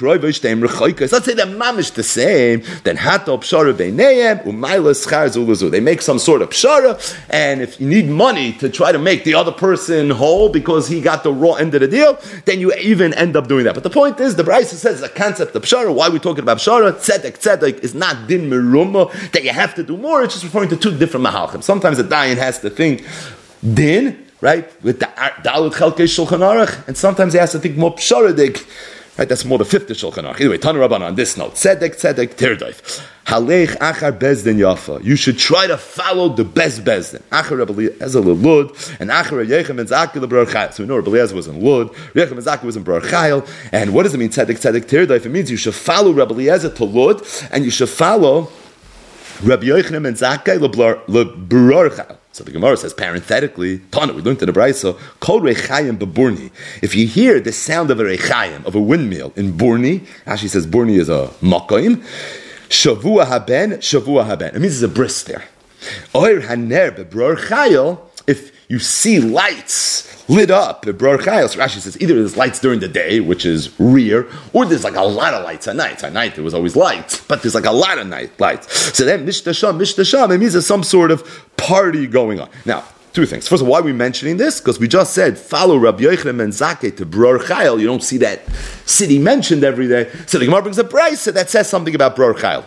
mamish the same, then hato pshara beineim umayla schar zulazu. They make some sort of pshara, and if you need money to try to make the other person whole because he got the raw end of the deal, then you even end up doing that. But the point is, the Brisa says the concept of pshara. Why are we talking about pshara? Tzedek tzedek is not din meruma that you have to do more. It's just referring to two different mahalchim. Sometimes the dayan has to think din, right, with the Dalut Chelkei Shulchan Aruch, and sometimes he has to think more psharadik, right, that's more the fifth Shulchan Aruch. Anyway, Tanu Rabban on this note, Tzedek, Tzedek, Tirdaif. Halech Achar Bezdin Yafa. You should try to follow the best Bezdin. Achar Rabbi Eliezer Lud, and Achar Yechem and Zaki L'Bror Chayil. So we know Rabbi Eliezer was in Lud, Yechem and Zaki was in Bror Chayil, and what does it mean, Tzedek, Tzedek, Tirdaif? It means you should follow Rabbi Eliezer to Lud, and you should follow Rabbi Yochanan and Zakkai L'Bror Chayil. So the Gemara says parenthetically, Tana, we learned in the Brisa, Kol Rechayim beburni. If you hear the sound of a Rechayim, of a windmill in Burni, actually says Burni is a Makayim, Shavua Haben, Shavua Haben. It means there's a bris there. Oir Haner bebror Chayil, if you see lights lit up, bebror Chayil, so Rashi says either there's lights during the day, which is rear, or there's like a lot of lights at night. At night there was always lights, but there's like a lot of night lights. So then Mishtasham, Mishtasham, it means there's some sort of party going on. Now, two things. First of all, why are we mentioning this? Because we just said, follow Rabbi Yochanan and Zakkai to Bror Chayil. You don't see that city mentioned every day. So the Gemara brings a brisa that says something about Bror Chayil.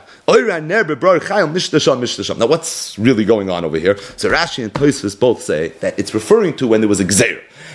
Now, what's really going on over here? So Rashi and Tosfos both say that it's referring to when there was a Gzeir.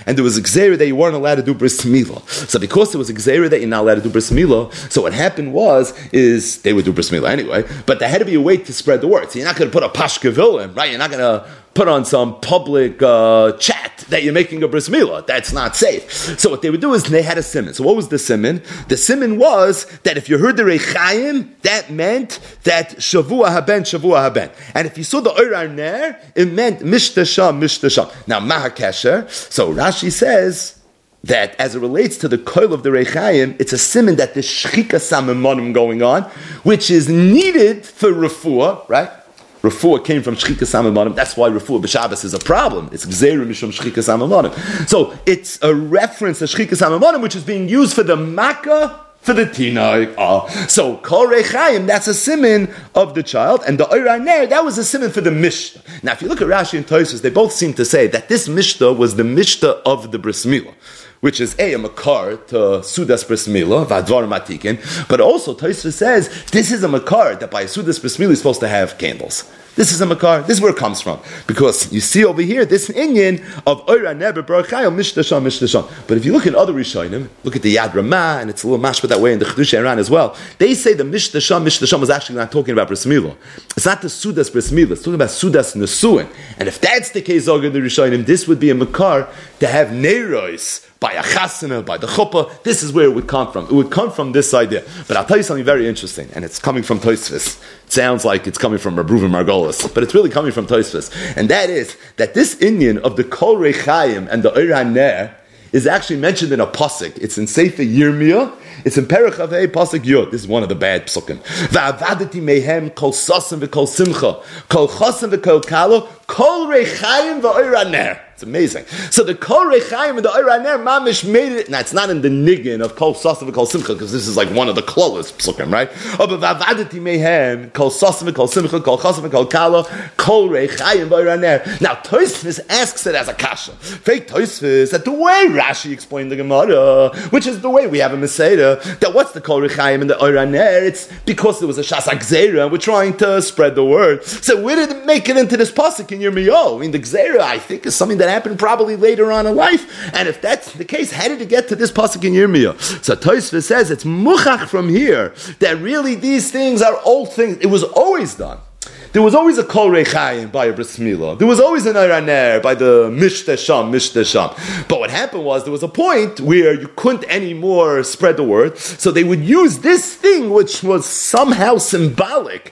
and there was a gzeira that you weren't allowed to do bris milah. So because there was a gzeira that you're not allowed to do bris milah, so what happened was, is they would do bris milah anyway, but there had to be a way to spread the word. So you're not going to put a pashkevilim, right? You're not going to put on some public uh, chat that you're making a bris milah. That's not safe. So what they would do is they had a siman. So what was the siman? The siman was that if you heard the Reichayim, that meant that Shavua haben, Shavua haben. And if you saw the Orar Ner, it meant Mishtasham, Mishtasham. Now, Mahakesher, so Rashi says that as it relates to the coil of the Reichayim, it's a siman that the Shchika Samamonim going on, which is needed for Refuah, right? Refuah came from Shchika Samamonim. That's why Refuah b'Shabbos is a problem. It's Gzeira Mishum Shchika Samamonim. So it's a reference to Shchika Samamonim, which is being used for the Makkah, for the Tinai. Oh. So Kol Reichayim, that's a siman of the child, and the Orar Ner, that was a siman for the Mishnah. Now, if you look at Rashi and Tosfos, they both seem to say that this Mishnah was the Mishnah of the Bris Milah, which is a, a makar to Sudas Bris Milah, Vadvar Matikin, but also Tosfos says this is a makar that by a Sudas Bris Milah is supposed to have candles. This is a makar. This is where it comes from. Because you see over here, this inyan of Orar Ner B'Barachayim, Mishtasham, Mishtasham. But if you look at other Rishonim, look at the Yad Ramah, and it's a little mashma that way in the Chedush Iran as well, they say the Mishtasham, Mishtasham was actually not talking about Bris Milah. It's not the Sudas Bris Milah, it's talking about Sudas Nesuin. And if that's the case, Zog in the Rishonim, this would be a makar to have Neiros by a chasana, by the chuppah. This is where it would come from. It would come from this idea. But I'll tell you something very interesting, and it's coming from Tosfos. It sounds like it's coming from Reb Reuven Margolis, but it's really coming from Tosfos. And that is that this inyan of the Kol Reichayim and the Orar Ner is actually mentioned in a pasuk. It's in Sefer Yirmiyah. It's in Perek Chavei Pasuk Yud. This is one of the bad psukim. Va'avadati mehem kol sasim v'kol simcha, kol chasim v'kol kalo, kol reichayim v'orar ner. It's amazing. So the kol reichayim and the orar ner mamish made it. Now it's not in the niggin of kol sasim v'kol simcha because this is like one of the klolas psukim, right? Oh, but va'avadati mehem kol sasim v'kol simcha, kol chasim v'kol kalo, kol reichayim v'orar ner. Now Tosfos asks it as a kasha. Fake Tosfos that the way Rashi explained the Gemara, which is the way we have a Maseda, that what's the Kol Reichayim and the Orar Ner? It's because there was a Shasa Gzeira and we're trying to spread the word. So where did it make it into this pasuk in Yirmiyahu? I mean, the Gzeira, I think, is something that happened probably later on in life. And if that's the case, how did it get to this pasuk in Yirmiyahu? So Tosfos says it's muchach from here that really these things are old things. It was always done. There was always a Kol Reichayim by a Bris Milah. There was always an Orar Ner by the Mishtasham, Mishtasham. But what happened was there was a point where you couldn't anymore spread the word, so they would use this thing which was somehow symbolic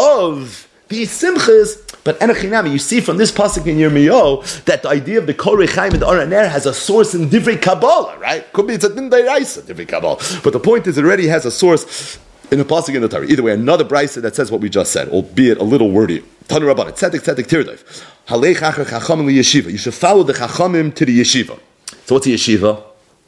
of these simchas. But Enochinami, you see from this pasuk in Yirmiyahu that the idea of the Kol Reichayim and the Orar Ner has a source in Divrei Kabbalah, right? Could be it's a Din Dairaisa, Divrei Kabbalah. But the point is it already has a source in the pasuk in the Torah. Either way, another brisa that says what we just said, albeit a little wordy. Tanu Rabbanan, tzedek tzedek tirdoif. Halech acher chachamim liyeshiva. You should follow the chachamim to the yeshiva. So what's a yeshiva?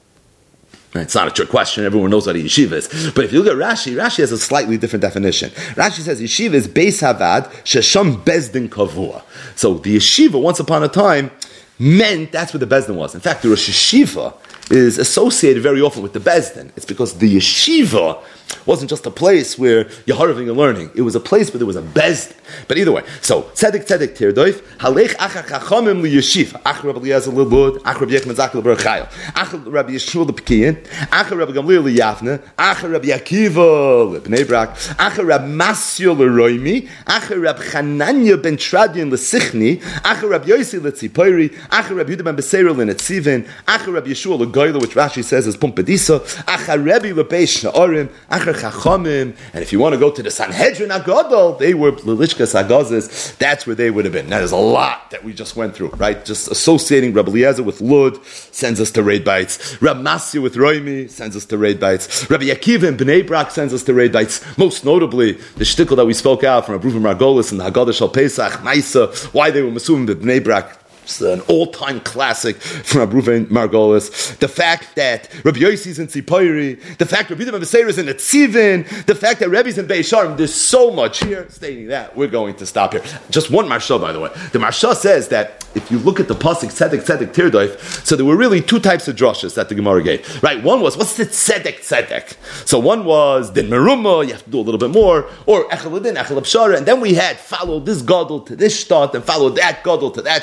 It's not a trick question. Everyone knows what a yeshiva is. But if you look at Rashi, Rashi has a slightly different definition. Rashi says yeshiva is beis havad shesham bezdin kavua. So the yeshiva, once upon a time, meant that's where the bezdin was. In fact, the Rosh Yeshiva is associated very often with the bezdin. It's because the yeshiva wasn't just a place where you're harving and learning. It was a place where there was a bezdin. But either way, so tzedek tzedek tirdoif halech achar chachamim liyeshiva achar Rabbi Eliezer l'bud achar Rabbi Yechon Zaka l'berachayil achar Rabbi Yeshua l'pekiyin achar Rabbi Gamliel l'yavne achar Rabbi Akiva l'bnei Brak achar Rabbi Masio l'roimi achar Rabbi Chananya ben Tradian l'sichni achar Rabbi Yossi l'tzipori achar Rabbi Yehuda ben Beseira l'netzivin achar Rabbi Yeshua l'goyla, which Rashi says is pumpedisa achar Rabbi l'beish na'orim achar chachamim. And if you want to go to the Sanhedrin Agadol, they were l'lishkas agazes. That's where they would have been. Now there's a lot that we just went through, right? Just associating Rabbi Eliezer with Lud sends us to raid bites. Rabbi Masya with Roimi sends us to raid bites. Rabbi Akiva and Bnei Brak sends us to raid bites. Most notably, the shtickle that we spoke out from Reb Reuven Margolis and the Haggadah Shal Pesach, Maisa, why they were Masum the Bnei Brak. It's an all-time classic from Reb Reuven Margolis. The fact that Rabbi Yossi is in Tzipori, the fact that Rabbi Yehuda ben Beseira is in Netzivin, the fact that Rebbe's in Beis Sharim, there's so much here stating that. We're going to stop here. Just one Marsha, by the way. The Marsha says that if you look at the pasuk tzedek tzedek tirdoif, so there were really two types of drushes that the Gemara gave. Right? One was, what's the tzedek tzedek? So one was din meruma, you have to do a little bit more, or echel adin, echel abshara, and then we had follow this gadol to this shtat, and follow that gadol to that shtat, right?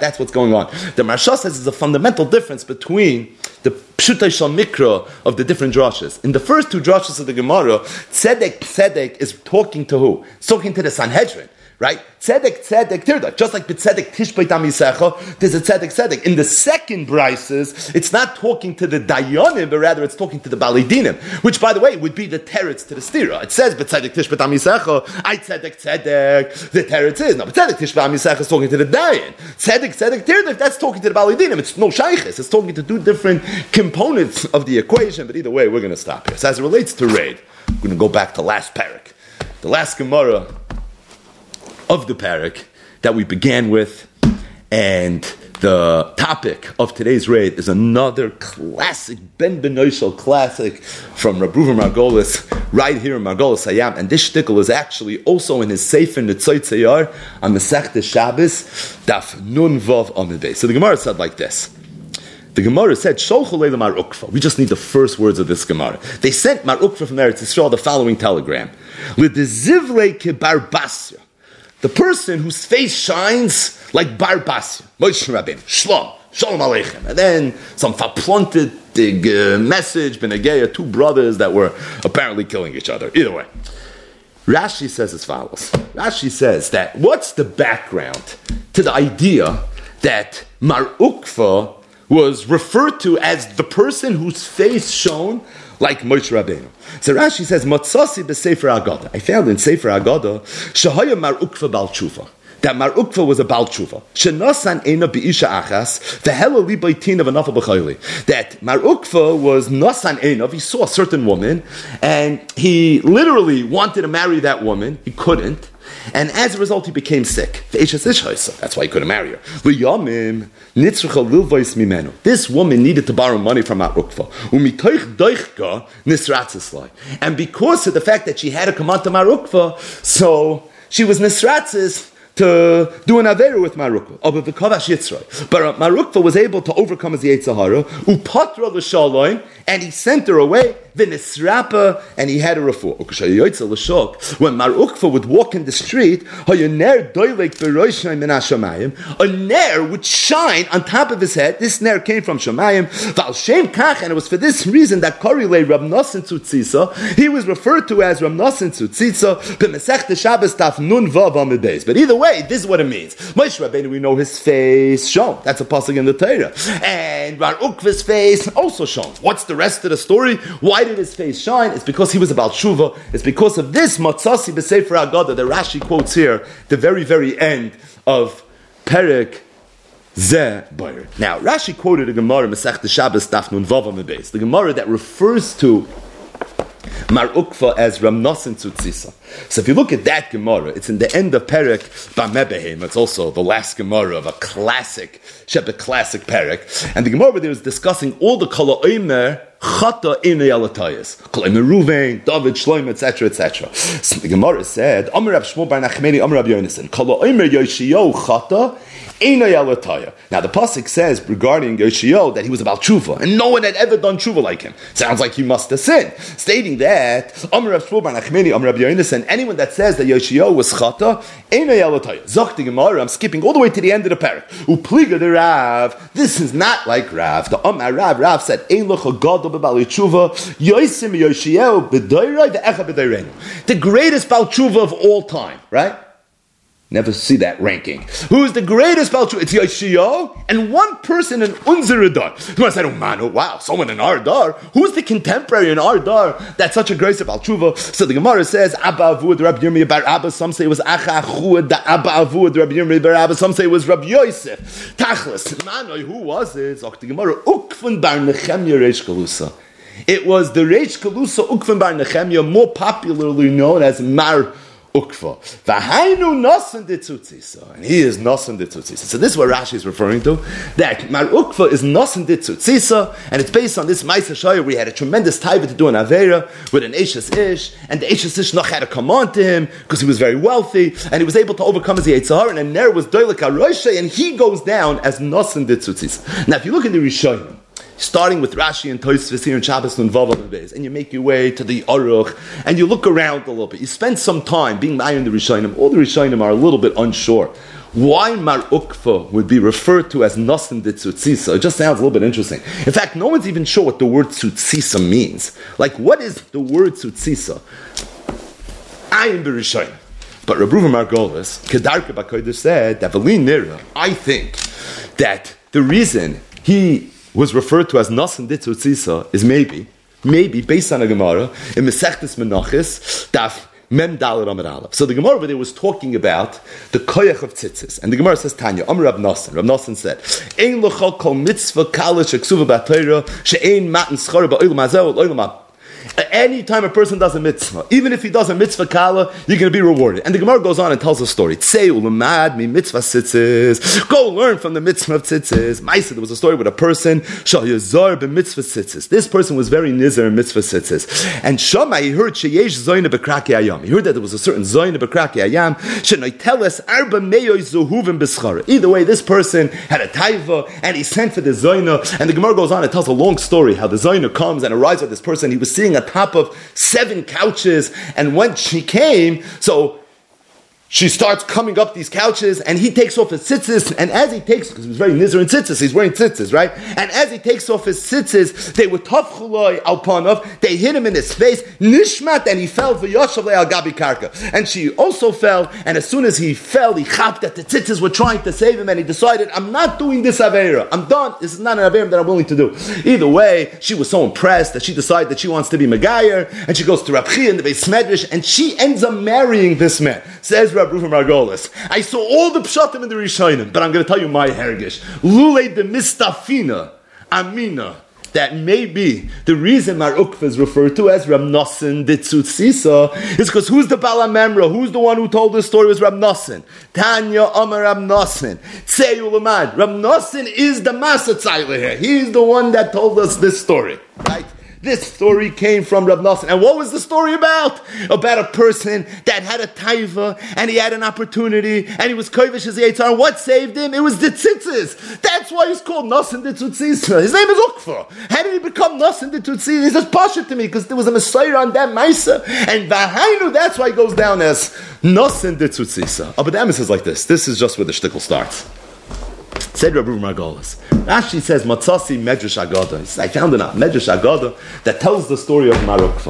That's what's going on. The Maharsha says there's a fundamental difference between the Pshutei Shal Mikra of the different drashas. In the first two drashas of the Gemara, Tzedek Tzedek is talking to who? It's talking to the Sanhedrin. Right? Tzedek, tzedek, tirda. Just like b'tzedek tishbei tam yisecha, there's a tzedek, tzedek. In the second brises, it's not talking to the dayanim, but rather it's talking to the balidinim, which, by the way, would be the teretz to the stira. It says b'tzedek tishbei tam yisecha, I tzedek, tzedek. The teretz is. Now, b'tzedek tishbei tam yisecha is talking to the dayan. Tzedek, tzedek, tirda, that's talking to the balidinim. It's no shayches. It's talking to two different components of the equation, but either way, we're going to stop here. So as it relates to raid, we're going to go back to last parak. The last Gemara of the parak that we began with, and the topic of today's raid is another classic Ben Benoishal classic from Rav Reuven Margolis right here in Margolis Hayam, and this shtickle is actually also in his Sefer Nitzot Tzayar on Masechta Shabbos Daf Nun Vav Amud Beis. So the Gemara said like this. The Gemara said, Sholchu leila Mar Ukva. We just need the first words of this Gemara. They sent Mar Ukva from Eretz Yisrael the following telegram. L'dezivle kebar basya. The person whose face shines like Bar Basya, Moshe Rabbeinu, Shalom, Shalom Aleichem. And then some faplunted uh, message, Benegeya, two brothers that were apparently killing each other. Either way. Rashi says as follows. Rashi says that what's the background to the idea that Mar Ukva was referred to as the person whose face shone like Moshe Rabbeinu. So Rashi says, Matzasi b'Sefer Agada. I found in Sefer Agada, Shahaya Mar Ukva Bal Tshuva. That Mar Ukva was a Bal Tshuva. Shenasan Eina B'Isha Achas, V'hela Li Baitin of Anafa B'Chayli. That Mar Ukva was Nasan Einav. He saw a certain woman, and he literally wanted to marry that woman. He couldn't. And as a result, he became sick. That's why he couldn't marry her. This woman needed to borrow money from Mar Ukva. And because of the fact that she had to come on to Mar Ukva, so she was nisratzis to do an averu with Mar Ukva. But Mar Ukva was able to overcome his Yetzer Hara, upatra l'shalom, and he sent her away, v'nisrapa, and he had a refuah. When Mar Ukva would walk in the street, a ner would shine on top of his head. This ner came from Shamayim, and it was for this reason that Korile Rab Nosson Tzutzisa, he was referred to as Rab Nosson Tzutzisa, b'Masechta Shabbos Daf Nun Vav Amud Beis. But either way, this is what it means. Moshe Rabbeinu, we know his face shown. That's a pasuk in the Torah. And Mar Ukva's face also shown. What's the rest of the story? Why did his face shine? It's because he was about Shuva. It's because of this Matzasi b'Sefer Agada that Rashi quotes here, the very, very end of Perek Zeh Bayer. Now, Rashi quoted a Gemara, Masechta Shabbos Daf Nun Vav Amud Beis, the Gemara that refers to Mar Ukva as Rab Nosson Tzutzisa. So if you look at that Gemara, it's in the end of Perek Bamebehim. It's also the last Gemara of a classic, Shepet classic Perek. And the Gemara there is discussing all the Kol Ha'omer Chata Einei Alatayas, Kol Ha'omer Ruvain, David, Shloim, et cetera, et cetera. So the Gemara said, Amar Rab Shmuel bar Nachmani, Amar Rab Yonasan, Kol Ha'omer Yoshiyahu Chata Einei Alatayah. Now the pasuk says regarding Yoshiyahu that he was about tshuva, and no one had ever done tshuva like him. Sounds like he must have sinned. Stating that, Amar Rab Shmuel bar Nachmani, Amar Rab Yonasan, anyone that says that Yoshiyahu was chata, Einei Alatayah. Zok the Gemara, I'm skipping all the way to the end of the parak. Upliga the Rav. This is not like Rav. The Amar Rav, Rav said, Ein locha gadol b'bal tshuva, Yosim Yoshiyahu b'doyrei ve'echa b'doyrenu. The greatest bal tshuva of all time, right? Never see that ranking. Who's the greatest Baal Tshuva? It's Yoshiyahu and one person in Unzer Adar. You said, oh man, oh wow, someone in our Dar. Who's the contemporary in our Dar that's such a great Baal Tshuva? So the Gemara says, Abba Avud Rabbi Yirmiyah bar Abba. Some say it was Acha Achud, the Abba Avud Rabbi Yirmiyah bar Abba. Some say it was Rabbi Yosef. Tachlis, man, who was it? So the Gemara, Ukvan bar Nechemya Reish Kalusa. It was the Reish Kalusa Ukvan bar Nechemya, more popularly known as Mar Ukva. V'hainu nosen ditzutzisa. And he is nosen ditzutzisa. So this is what Rashi is referring to. That Mar Ukva is nosen ditzutzisa, and it's based on this Ma'aser Shaya where he had a tremendous taiva to do an Avera with an Eishes Ish, and the Eishes Ish noch had to come on to him because he was very wealthy, and he was able to overcome his Yetzer Hara, and Ner was Doilik HaRoisha, and he goes down as nosen ditzutzisa. Now if you look in the Rishonim, starting with Rashi and Tosfos here in Shabbos and Vav Amud Beis, and you make your way to the Aruch, and you look around a little bit. You spend some time being Ma'ayin in the Rishonim. All the Rishonim are a little bit unsure. why Mar Ukva would be referred to as Nasan de Tzutzisa. It just sounds a little bit interesting. In fact, no one's even sure what the word Tzutzisa means. Like, what is the word Tzutzisa? I am Berishayim. But Rabbi Reuven Margolis, Kedarka Bakoidesh said that Velin Nira, I think that the reason he was referred to as Nasan de Tzutzisa is maybe, maybe based on a Gemara in Mesechtes Menachos, Daf Mem Dalet Amud Aleph. So the Gemara over there was talking about the koyach of tzitzis, and the Gemara says, Tanya, Amar Rab Nosson. Rab Nosson said, Ein lochal kol mitzvah kala sheksuva b'Torah she'ein matan schara ba'olam hazeh ol olam haba. Any time a person does a mitzvah, even if he does a mitzvah kala, you're going to be rewarded. And the Gemara goes on and tells a story. Tzei ulamad mi mitzvah tzitzis. Go learn from the mitzvah of tzitzis. Maisa, there was a story with a person, shahiyazar b'mitzvah tzitzis. This person was very nizar in mitzvah tzitzis. And Shama, he heard sheyesh zoyne b'kraki ayam. He heard that there was a certain zoyne b'kraki ayam. Shenoiteles arba meyoy zuhuvim b'schara. Either way, this person had a taiva, and he sent for the zoyne. And the Gemara goes on and tells a long story how the zoyne comes and arrives at this person. He was sitting at top of seven couches, and when she came, so she starts coming up these couches, and he takes off his tzitzis, and as he takes, because he was very nizar in tzitzis, he's wearing tzitzis, right? And as he takes off his tzitzis, they were tafchuloi alpanov, they hit him in his face, nishmat, and he fell v'yoshavle al gabi karka. And she also fell, and as soon as he fell, he chapped that the tzitzis were trying to save him, and he decided, I'm not doing this aveira, I'm done, this is not an aveira that I'm willing to do. Either way, she was so impressed that she decided that she wants to be Megayer, and she goes to Rab Chia in the Beis Medrash, and she ends up marrying this man. Says Rab Reuven Margolis, I saw all the pshatim in the Rishonim, but I'm going to tell you my hergish. Lule de mistafina, amina, that maybe the reason Mar Ukva is referred to as Rab Nosson de Tzutzisa is because who's the Bala Memra? Who's the one who told this story was Rab Nosson? Tanya Amar Rab Nosson. Tzei ulamad. Rab Nosson is the Masa Tzayla here. He's the one that told us this story. Right? This story came from Rab Nosson. And what was the story about? About a person that had a taiva, and he had an opportunity, and he was kovish as Yitzhar. And what saved him? It was the tzitzis. That's why he's called Nosson de Tzutzisa. His name is Ukva. How did he become Nosson de Tzutzisa? He says, Pasha to me, because there was a Messiah on that Maisa. And Vahainu, that's why he goes down as Nosson de Tzutzisa. Oh, but the Amos is like this. This is just where the shtickle starts. Said Rabbi Reuven Margolis. Rashi says, Matzasi Medrash Agada. I found it out, Medrash Agada, that tells the story of Mar Ukva.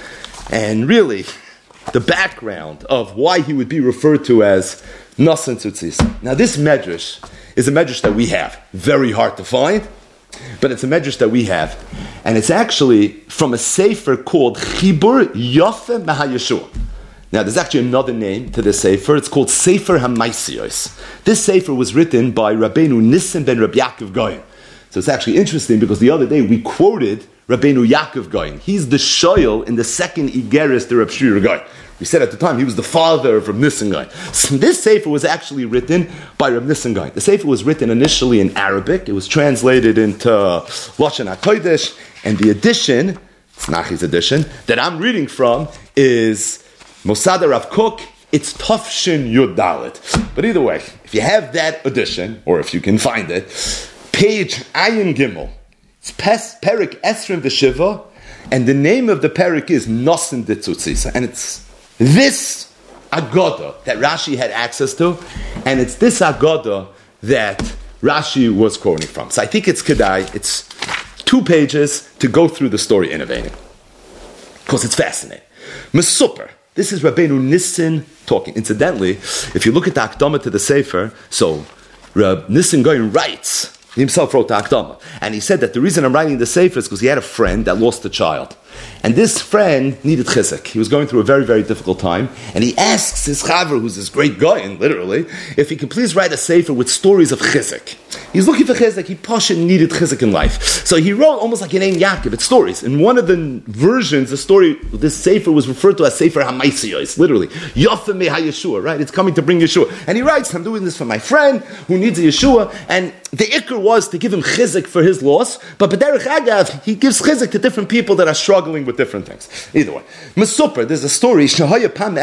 And really, the background of why he would be referred to as Nosson Tzutzisa. Now, this Medrash is a Medrash that we have. Very hard to find, but it's a Medrash that we have. And it's actually from a sefer called Chibur Yofe Mahayeshua. Now, there's actually another name to this sefer. It's called Sefer HaMaisiyos. This sefer was written by Rabbeinu Nissen ben Rabbi Yaakov Goyen. So it's actually interesting because the other day we quoted Rabbeinu Yaakov Goyen. He's the shoyel in the second Igeris to Reb Shira Goyen. We said at the time he was the father of Reb Nissen Goyen. So this sefer was actually written by Reb Nissen Goyen. The sefer was written initially in Arabic. It was translated into Lashon HaKodesh, and the edition, it's Nachi's edition, that I'm reading from is Mosada Rav Kook. It's Tafshin Yud Dalet. But either way, if you have that edition, or if you can find it, page Ayin Gimel, it's Pes, Perik Esrim V'Shiva, and the name of the Perik is Nosson de Tzutzisa. And it's this Agoda that Rashi had access to, and it's this Agoda that Rashi was quoting from. So I think it's Kedai. It's two pages to go through the story innovating, because it's fascinating. Mesuper. This is Rabbeinu Nissen talking. Incidentally, if you look at the Akdama to the Sefer, so Rab Nissen Goyen writes, he himself wrote the Akdama, and he said that the reason I'm writing the Sefer is because he had a friend that lost a child. And this friend needed chizuk. He was going through a very, very difficult time, and he asks his chaver, who's this great Goyen, literally, if he could please write a sefer with stories of chizuk. He's looking for chizuk. He pasha needed chizuk in life. So he wrote almost like an Ein Yaakov. It's stories. In one of the versions, the story, this sefer was referred to as Sefer HaMaisiyos, literally. Yofe Me HaYeshua, right? It's coming to bring Yeshua. And he writes, I'm doing this for my friend who needs a Yeshua, and the ikr was to give him chizuk for his loss, but b'derech agav, he gives chizuk to different people that are struggling with different things. Either way. Mesuper, there's a story, Shahaya Pamech,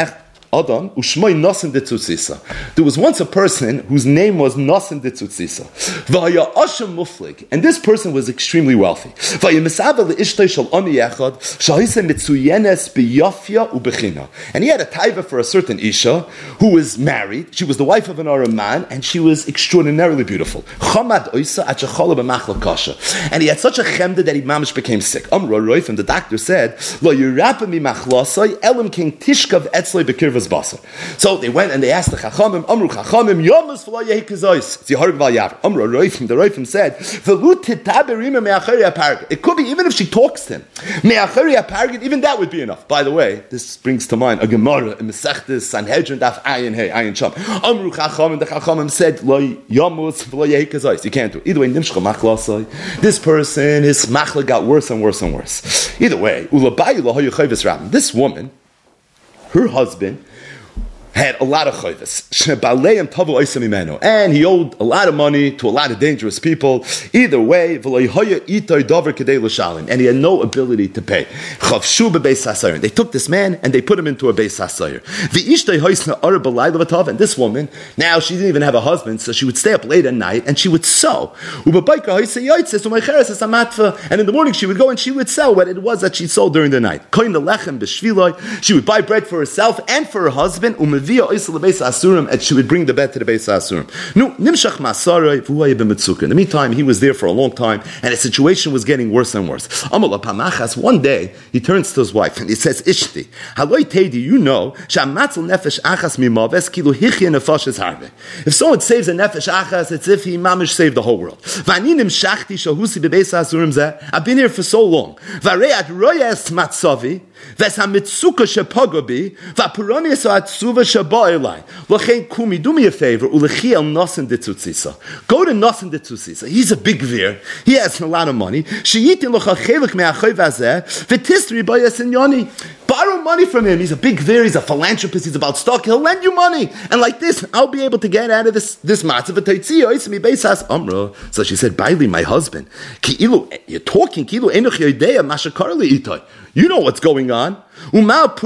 Adam ushmoi Nasan de Tzutzisa. There was once a person whose name was Nasan de Tzutzisa. V'haya Ashem Muflig, and this person was extremely wealthy. V'haya Misava le'ishtay shal ani echad shahise mitzuyenes b'yafya u'bechina. And he had a taiva for a certain isha who was married. She was the wife of an Aram man, and she was extraordinarily beautiful. Chamad oisa at shechala b'machla kasha. And he had such a chemda that he mamish became sick. Amra Roif, and the doctor said, Lo yirapa mi machlasai elim king tishkav etzloi b'kirvas basar. So they went and they asked the Chachamim, Amru Chachamim, Yomas v'lo yehi kazois. It's Yeharg val yav. Amra Roifim, the Roifim said, V'lu titaberima me'achari apargit. It could be even if she talks to him. Me'achari apargit, even that would be enough. By the way, this brings to mind a Gemara in Mesechtes Sanhedrin daf ayin hey, ayin sham. Amru Chachamim, the Chachamim said, Lo Yomas v'lo yehi kazois. You can't do it. Either way, Nimshcha machlasai. This person, his machla got worse and worse and worse. Either way, Ulabayi lahoyu chayvis rabim. This woman, her husband, had a lot of chayvus, and he owed a lot of money to a lot of dangerous people. Either way, and he had no ability to pay. They took this man and they put him into a beis hasayir. And this woman, now she didn't even have a husband, so she would stay up late at night and she would sew. And in the morning she would go and she would sell what it was that she sold during the night. She would buy bread for herself and for her husband, and she would bring the bed to the Beis Asurim. In the meantime, he was there for a long time, and the situation was getting worse and worse. One day, he turns to his wife and he says, Ishti, you know, if someone saves a nefesh achas, it's if he mamish saved the whole world. I've been here for so long. Kumi, do me a favor. Go to Nasan de Tzutzisa. He's a big veer. He has a lot of money. Borrow money from him. He's a big veer. He's a philanthropist. He's about stock. He'll lend you money. And like this, I'll be able to get out of this this matzav. So she said, Baili, my husband, you're talking. You know what's going on. Don't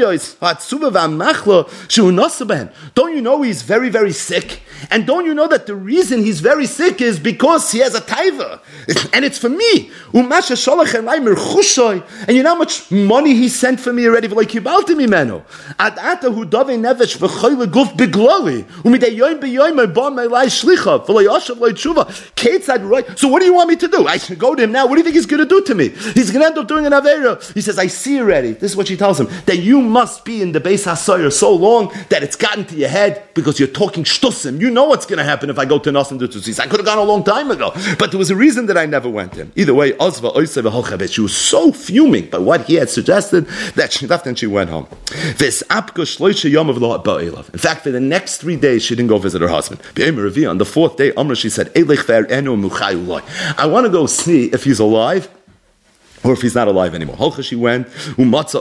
you know he's very, very sick? And don't you know that the reason he's very sick is because he has a taiva? And it's for me. And you know how much money he sent for me already? So what do you want me to do? I should go to him now. What do you think he's going to do to me? He's going to end up doing an avera. He says, I see already. This is what she tells him, that you must be in the Beis HaSayir so long that it's gotten to your head because you're talking shtusim. You know what's going to happen if I go to Nasan de Tzutzisa. I could have gone a long time ago, but there was a reason that I never went in. Either way, Ozva Oiseh v'Holchabet. She was so fuming by what he had suggested that she left and she went home. In fact, for the next three days, she didn't go visit her husband. On the fourth day, Amra, she said, I want to go see if he's alive or if he's not alive anymore. Holcha, she went, he was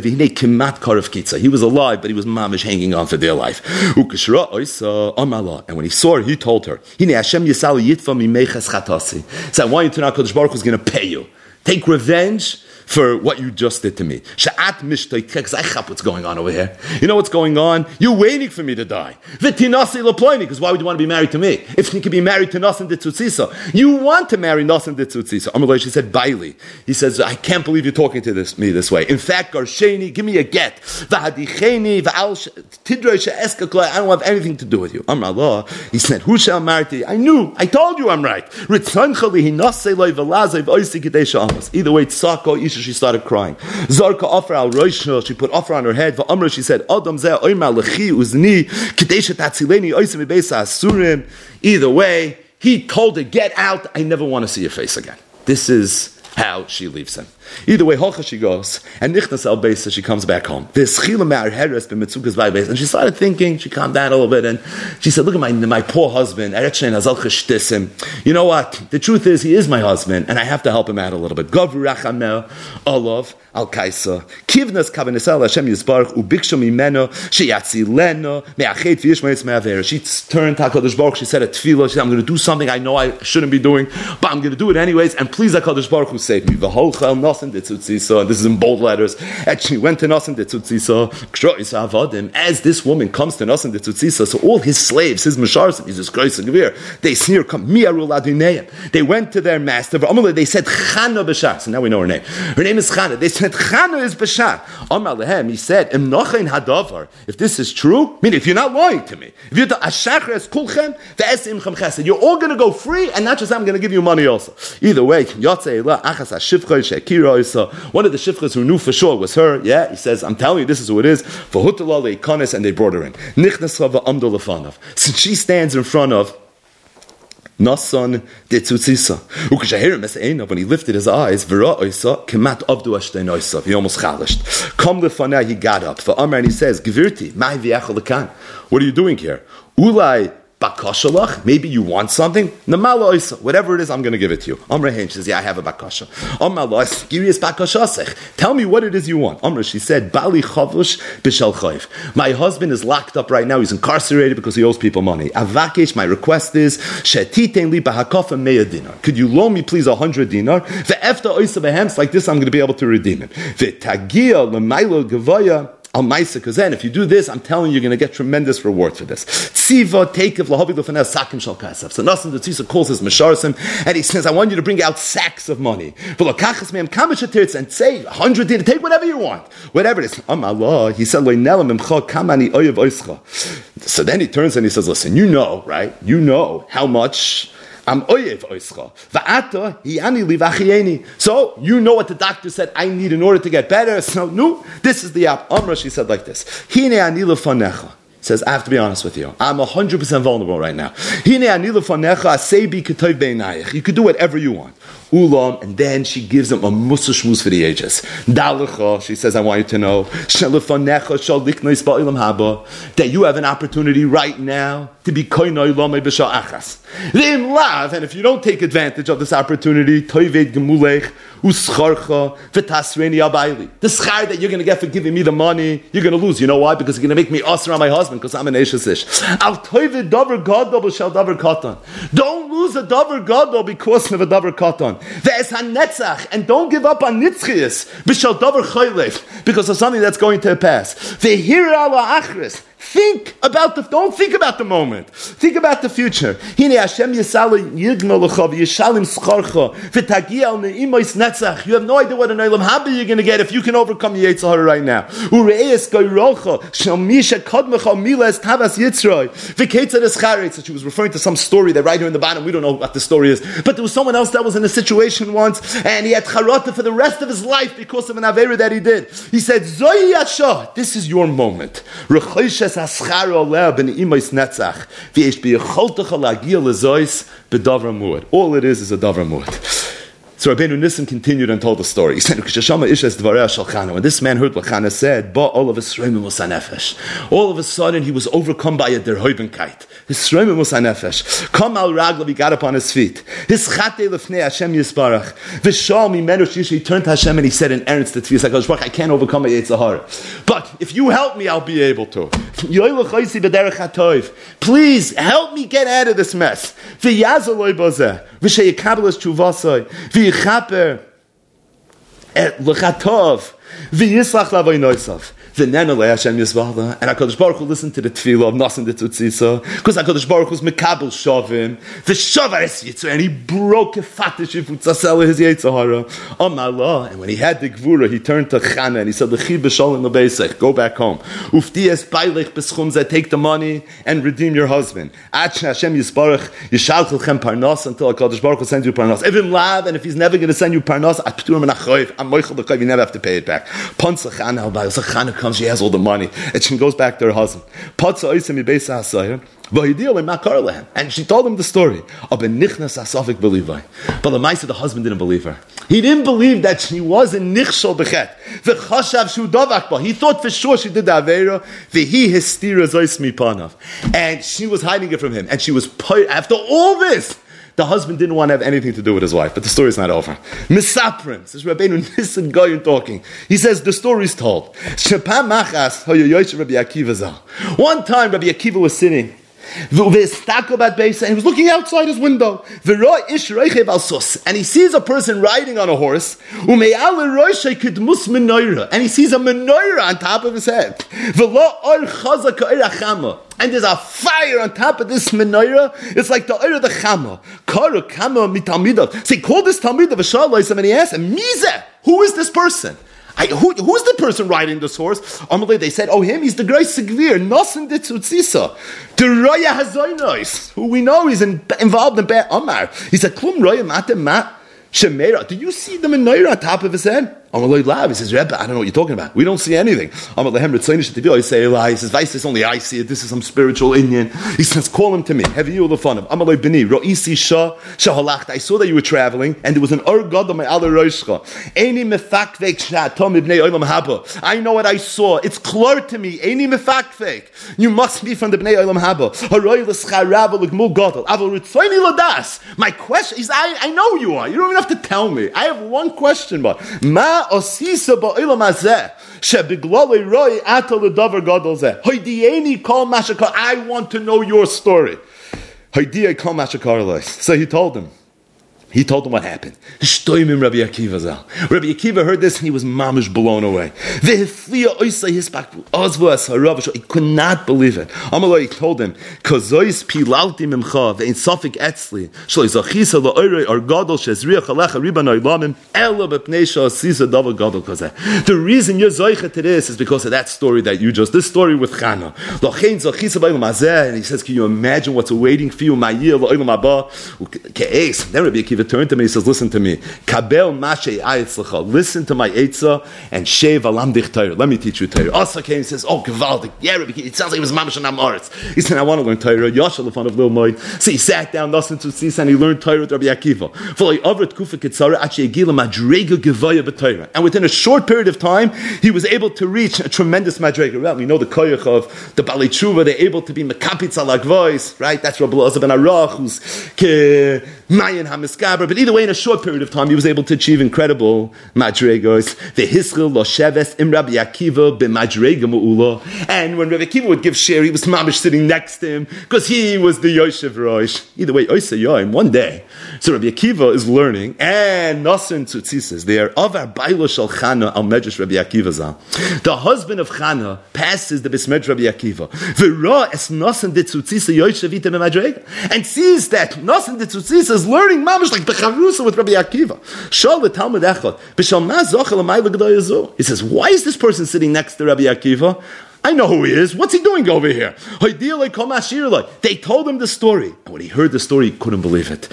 alive, but he was mamish hanging on for dear life. And when he saw her, he told her, so I want you to know HaKadosh Baruch Hu is going to pay you. Take revenge for what you just did to me. Because I chap what's going on over here. You know what's going on? You're waiting for me to die. Because why would you want to be married to me? If you could be married to Nasan de Tzutzisa. You want to marry Nasan de Tzutzisa. Amalai, she said, Baili. He says, I can't believe you're talking to this, me this way. In fact, Garsheni, give me a get. I don't have anything to do with you. Amrallah, he said, who shall marry to you? I knew. I told you I'm right. Either way, Tzako, she started crying. Zarka offer al roishna, she put offer on her head. Va'amra, she said, Adam zeh oimar lechi uzni kadesha tatzileni oisim beisa asurim. Either way, he told her, get out. I never want to see your face again. This is how she leaves him. Either way, Holcha she goes, and Nichnas al Beis, she comes back home. This Chila Me'ar Heres b'Mitzukas by Beis, and she started thinking. She calmed down a little bit, and she said, "Look at my my poor husband. You know what? The truth is, he is my husband, and I have to help him out a little bit. Gavru Rachamel Olav Al Kaisa Kivnas Kavanasal Hashem Yisbarach Ubikshu Mimeno Sheyatzi Leno Me'achet V'Yishmayitz Me'aver." She turned to HaKadosh Baruch. She said a tefillah. She said, "I'm going to do something I know I shouldn't be doing, but I'm going to do it anyways. And please, HaKadosh Baruch Hu, save me. V'holchel nasan ditzutzisa, and this is in bold letters. And she went to nasan ditzutzisa, k'shrois avadim. As this woman comes to nasan ditzutzisa, so all his slaves, his mashars, he's just Kreis and Gevir, they sneer, come, miarul aduneim. They went to their master, they said, Chana b'shar. So now we know her name. Her name is Chana. They said, Chana is b'shar. Amar lehem, he said, Im nochein hadavar. If this is true, meaning if you're not lying to me, if you're the ashachres kulchem, ve'esim chem chesed, you're all going to go free, and not just I'm going to give you money also. Either way, Yatzei la achas hashivcha shekira isa. One of the shivchas who knew for sure was her. Yeah, he says, I'm telling you, this is who it is. V'hutala leikonis, and they brought her in. Nichnas chava amdo lefanav. Since she stands in front of Nasan ditzutzisa. Ukashahirim eseinav, when he lifted his eyes, vera oisa kemat avdu ashtein oisa. He almost chalished. Come lefanah, he got up. For Amar, and he says, Gvirti, mai v'yachal lekan. What are you doing here? Ulai bakashalach. Maybe you want something. Namala oisa. Whatever it is, I'm going to give it to you. Amar Hein says, yeah, I have a bakasha. Amar lo, girius bakashasech. Tell me what it is you want. Amar, she said, Bali chavush b'shal chayv. My husband is locked up right now. He's incarcerated because he owes people money. Avakesh, my request is, shetitein li b'hakafa meya dinar. Could you loan me please a hundred dinar? Ve'efta oisa behems, like this I'm going to be able to redeem it. Ve'tagia l'maylo gevaya. Al-Maisa, because then if you do this, I'm telling you, you're going to get tremendous reward for this. Tziva, tekev, lahabi, lefaneh, sakim shal kasef. So Nasan the Tzisa calls his Mesharsim, and he says, I want you to bring out sacks of money. V'lokachas me'em kamash and say, a hundred dinar, take whatever you want. Whatever it is. Am Allah, he said, lo'inela memcha kamani oyev oischa. So then he turns and he says, listen, you know, right? You know how much I'm oyev oischa. Va'ata hi'ani li v'achieni. So you know what the doctor said I need in order to get better. So no, this is the app. Amra, she said like this. Hine ani lefanecha. Says, I have to be honest with you. I'm one hundred percent vulnerable right now. Hine ani lefanecha asebi ketov beinayich. You could do whatever you want. Ulam, and then she gives him a musa shmuz for the ages. Dalacha, she says, I want you to know that you have an opportunity right now to be koinoi lomei b'shah achas. V'im lav, and if you don't take advantage of this opportunity, toived gemulech uscharcha v'tasreni abayli. The schar that you're going to get for giving me the money, you're going to lose. You know why? Because you're going to make me usher on my husband because I'm an eshes ish. Al toived davar gadol b'shal davar katan. Don't lose a davar gadol because of a davar katan. Ve'es hanetzach, and don't give up on nitzchias b'shal davar chaylev because of something that's going to pass. Ve'hir ala achris. Think about the, don't think about the moment. Think about the future. Hine Hashem yisali yigno lecha v'yishalim scharcha v'tagia al ne'imois netzach. You have no idea what an olam haba you're going to get if you can overcome the Yetzer Hara right now. Ure'es goyrocha shel misha kodmecha miles tavas yitzroi v'ketzad escharetz. So she was referring to some story that right here in the bottom, we don't know what the story is, but there was someone else that was in a situation once and he had charata for the rest of his life because of an avera that he did. He said, Zoi yasha, this is your moment. All it is is a davar muad. So Rabbeinu Nissim continued and told the story. He said, when this man heard what Chana said, all of a sudden, all of a sudden he was overcome by a derhoibenkite. His shromim was hanefesh. Come al raglav, he got up on his feet. His chate lefnei Hashem yisbarach. V'shal mimenu shish, he turned to Hashem and he said in ernst that he said, I can't overcome a Yetzer Hara. But if you help me, I'll be able to. Please help me get out of this mess. V'yazaloi bozeh. V'sheyikabel es tshuvasai. V'yichaper et lechatov. V'yislach lavoi noisav. And HaKadosh Baruch Hu listened to the tefillah of Nasan Ditzutzisa, because HaKadosh Baruch Hu's mekabel shavim, the shavares yitzur, and he broke a fatish ifutzasela his Yetzer Hara. Am Allah, and when he had the gvura, he turned to Chana and he said, "L'chi b'shalom l'beisech, go back home. Uftias bailech b'schumzeh, take the money and redeem your husband. Ach Hashem yisbarach yishalch lechem parnas, until HaKadosh Baruch Hu sends you parnas. If him lav, and if he's never going to send you parnas, I put him in a choiv. I'm moichel l'choiv. You never have to pay it back. Ponsa Chana al bayil. So Chana comes, she has all the money, and she goes back to her husband. And she told him the story. But the Maisa, the husband didn't believe her. He didn't believe that she was in Nichshol Bechet. He thought for sure she did the Aveira. And she was hiding it from him. And she was, after all this, the husband didn't want to have anything to do with his wife, but the story's not over. Misaprim, this is Rabbeinu Nissim Goyen talking. He says the story's told. One time Rabbi Akiva was sitting And he was looking outside his window. And he sees a person riding on a horse. And he sees a menorah on top of his head. And there's a fire on top of this menorah. It's like the oir of the chama. Kara kama mitalmidav. So he called this talmidav v'shalosam, and he asked him, Mize, who is this person? I, who, who's the person riding this horse? Amalei, they said, oh, him, he's the great Sigvir, Nosen Ditzutzisa, the Raya Hazoinois, who we know is in, involved in Be'er Amar. He said, Klum Raya Mate Ma Shemera. Do you see the menorah on top of his head? Amalei Lav, he says, Rebbe, I don't know what you're talking about. We don't see anything. Amalei Hem Ritzonish at the He says, he says, Vice, it's only I see it. This is some spiritual Indian. He says, call him to me. Have you the fun of Amalei Bini, Ro'isi Shah, Shahalacht. I saw that you were traveling, and there was an Ur God on my Ala Roshcha. Eini Mefakvek Shatom Ibnei Olam Haba. I know what I saw. It's clear to me. Eini Mefakvek. You must be from the Bnei Olam Haba. Haroy L'scharav L'gmul Gadol. Aval Ritzoni Ladas. My question is, I, I know you are. You don't even have to tell me. I have one question, but Ma Osisa ba'olam hazeh shebiglolei roi atal ledavar gadol zeh hoidieni kol mashakar. I want to know your story. Hoidiyei kol mashakar lois. So he told him. He told him what happened. Shtoimim Rabbi Akiva zal. Rabbi Akiva heard this and he was mamish blown away. He could not believe it. Amalai told him, "Kazois pilalti mimcha ve'in safik etzli shloi zachisa la'orei ar gadol shezriach alecha riban oilamim ela b'pnei sha'asisa davar gadol kazeh." The reason you're zoicha to this is because of that story that you just, this story with Chana. L'chein zachisa b'olam hazeh, and he says, "Can you imagine what's awaiting for you ma'yir la'olam haba?" Ke'es. Then Rabbi Akiva turned to me, he says, listen to me. Kabel mashe ayitzlecha. Listen to my eitzah and shev alam dich Torah. Let me teach you Torah. Also came, he says, oh, Gevaldik. Yeah, it sounds like he was mamash and amoritz. He said, I want to learn Torah. Yashal fun of Lil Moed. So he sat down, listened to Tzisa, and he learned Torah with Rabbi Akiva. And within a short period of time, he was able to reach a tremendous madrega. Well, we know the koyach of the Balei Tshuva. They're able to be mekapitz al agvois, right? That's Rabbi Elazar ben Arach, who's ke mayin hamiskaber. But either way, in a short period of time, he was able to achieve incredible madregos. The hischil lo sheves im Rabbi Akiva b'madrega mu'ula. And when Rabbi Akiva would give share, he was mamish sitting next to him because he was the Yoshev Rosh. Either way, Oisei Yoim, one day. So Rabbi Akiva is learning, and Nasan Tzutzi says there, Avar Bailo Shal Chana al Medrash Rabbi Akiva Zal. The husband of Chana passes the Bismed Rabbi Akiva. V'ra es Nasan de Tzutzi Yoshev Ita b'madrega, and sees that Nasan de Tzutzi is learning mamish like Becharusa with Rabbi Akiva. Shal the Talmud Echad. B'shal ma zochel amayla g'day yazu. He says, why is this person sitting next to Rabbi Akiva? I know who he is. What's he doing over here? They told him the story. And when he heard the story, he couldn't believe it.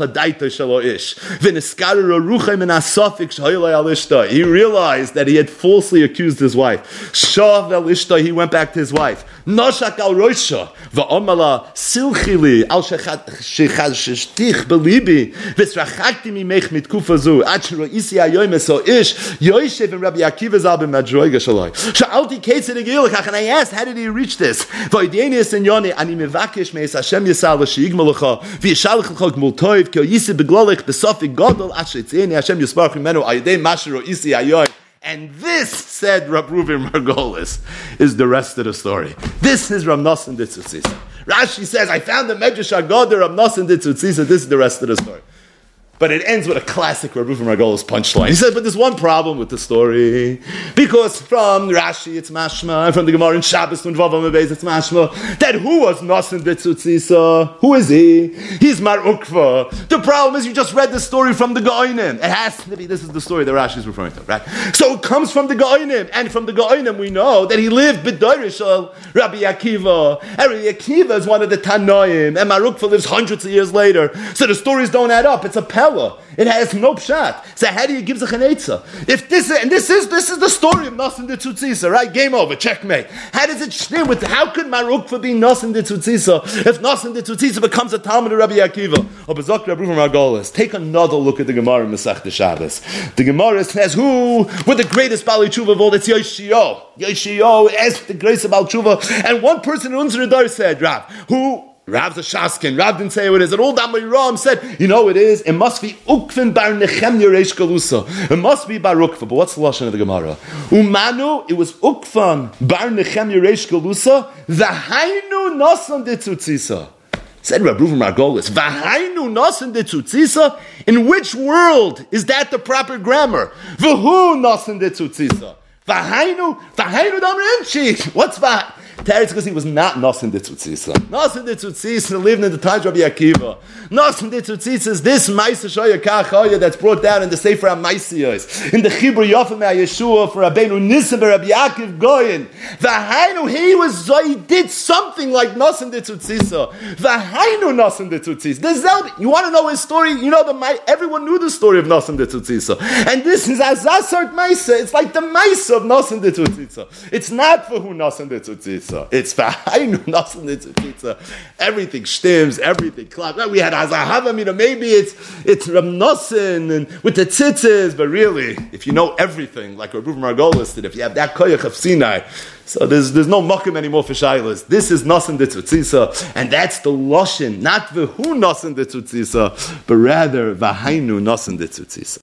He realized that he had falsely accused his wife. He went back to his wife. Noshak al roisha va'omala silchili al shechashtich belibi v'srachakti mimech mitkufazu achro isi ayoyme so ish yoishev and Rabbi Akiva zal b'madroiga shaloi sha'alti ketzed egilachach, and I asked, how did he reach this? V'oidieni esenyoni ani mevakesh meis Hashem yisal v'shiyigmalacha v'yishalach l'chog multoiv ki oyisi beglolech b'sofik godol ashetzeni Hashem yisbarach mimenu ayidei mashro isi ayoy. And this, said Rab Reuven Margolis, is the rest of the story. This is Rab Nosson de Tzutzisa. Rashi says, I found the Medrash Agoda Rab Nosson de Tzutzisa. This is the rest of the story. But it ends with a classic Rab Reuven Margolis punchline. He says, but there's one problem with the story. Because from Rashi, it's mashma, and from the Gemara in Shabbos, and Vavam Beis, it's mashma, that who was Nosson de Tzutzisa? Who is he? He's Mar Ukva. The problem is you just read the story from the Gaonim. It has to be, this is the story that Rashi is referring to, right? So it comes from the Gaonim, and from the Gaonim we know that he lived b'dorish of Rabbi Akiva. And Rabbi Akiva is one of the Tanoim, and Mar Ukva lives hundreds of years later. So the stories don't add up. It's a pella. It has no pshat. So how do you give Zachan Eitzah? If this is, and this is this is the story of Nosson de Tzutzisa, right? Game over, checkmate. How does it shtim with? How could Mar Ukva be Nosson de Tzutzisa if Nosson de Tzutzisa becomes a Talmud of Rabbi Akiva? Or Bezok Rabbi Margolis. Take another look at the Gemara in Masechta Shabbos. The Gemara says, "Who were the greatest Balei Tshuva of all?" It's Yoshio. Yoshio asked the greatest Balei Tshuva, and one person in Unzer Dar said, "Rav, who?" Rav's a Shaskin. Rav didn't say what it is. And all Damay Ram said, you know it is. It must be Ukvin bar Nechemya Reish Galusa. It must be bar Ukva. But what's the lashon of the Gemara? Umanu, it was Ukvan bar Nechemya Reish Galusa. V'hainu nasan ditzutzisa. Said Rabbi Reuven Margolis, V'hainu nasan ditzutzisa. In which world is that the proper grammar? V'hu nasan ditzutzisa. V'hainu, v'hainu damrenchi. What's that? Teretz because he was not Nasan Ditzutzisa. Nasan Ditzutzisa lived in the times of Rabbi Akiva. Nasan Ditzutzisa is this Maisa Shoya Kachaya that's brought down in the Sefer HaMaisiyos, in the Chibur Yofim HaYeshua for Rabbeinu Nisim Rabbi Akiv Goyen. V'hainu, he was, he did something like Nasan Ditzutzisa. V'hainu Nasan Ditzutzisa. This is, you want to know his story? You know, the everyone knew the story of Nasan Ditzutzisa. And this is Azasart Maisa. It's like the Maisa of Nasan Ditzutzisa. It's not for who Nasan Ditzutzisa. It's V'hainu Nasan Ditzutzisa. Everything stims, everything claps. We had Azahava, you know, maybe it's it's Rab Nosson and with the tzitzis, but really, if you know everything, like Rabbi Margolis did, if you have that koyach of Sinai, so there's there's no mokim anymore for shaylas. This is Nasan Ditzutzisa, and that's the loshin, not V'hu Nasan Ditzutzisa, but rather V'hainu Nasan Ditzutzisa.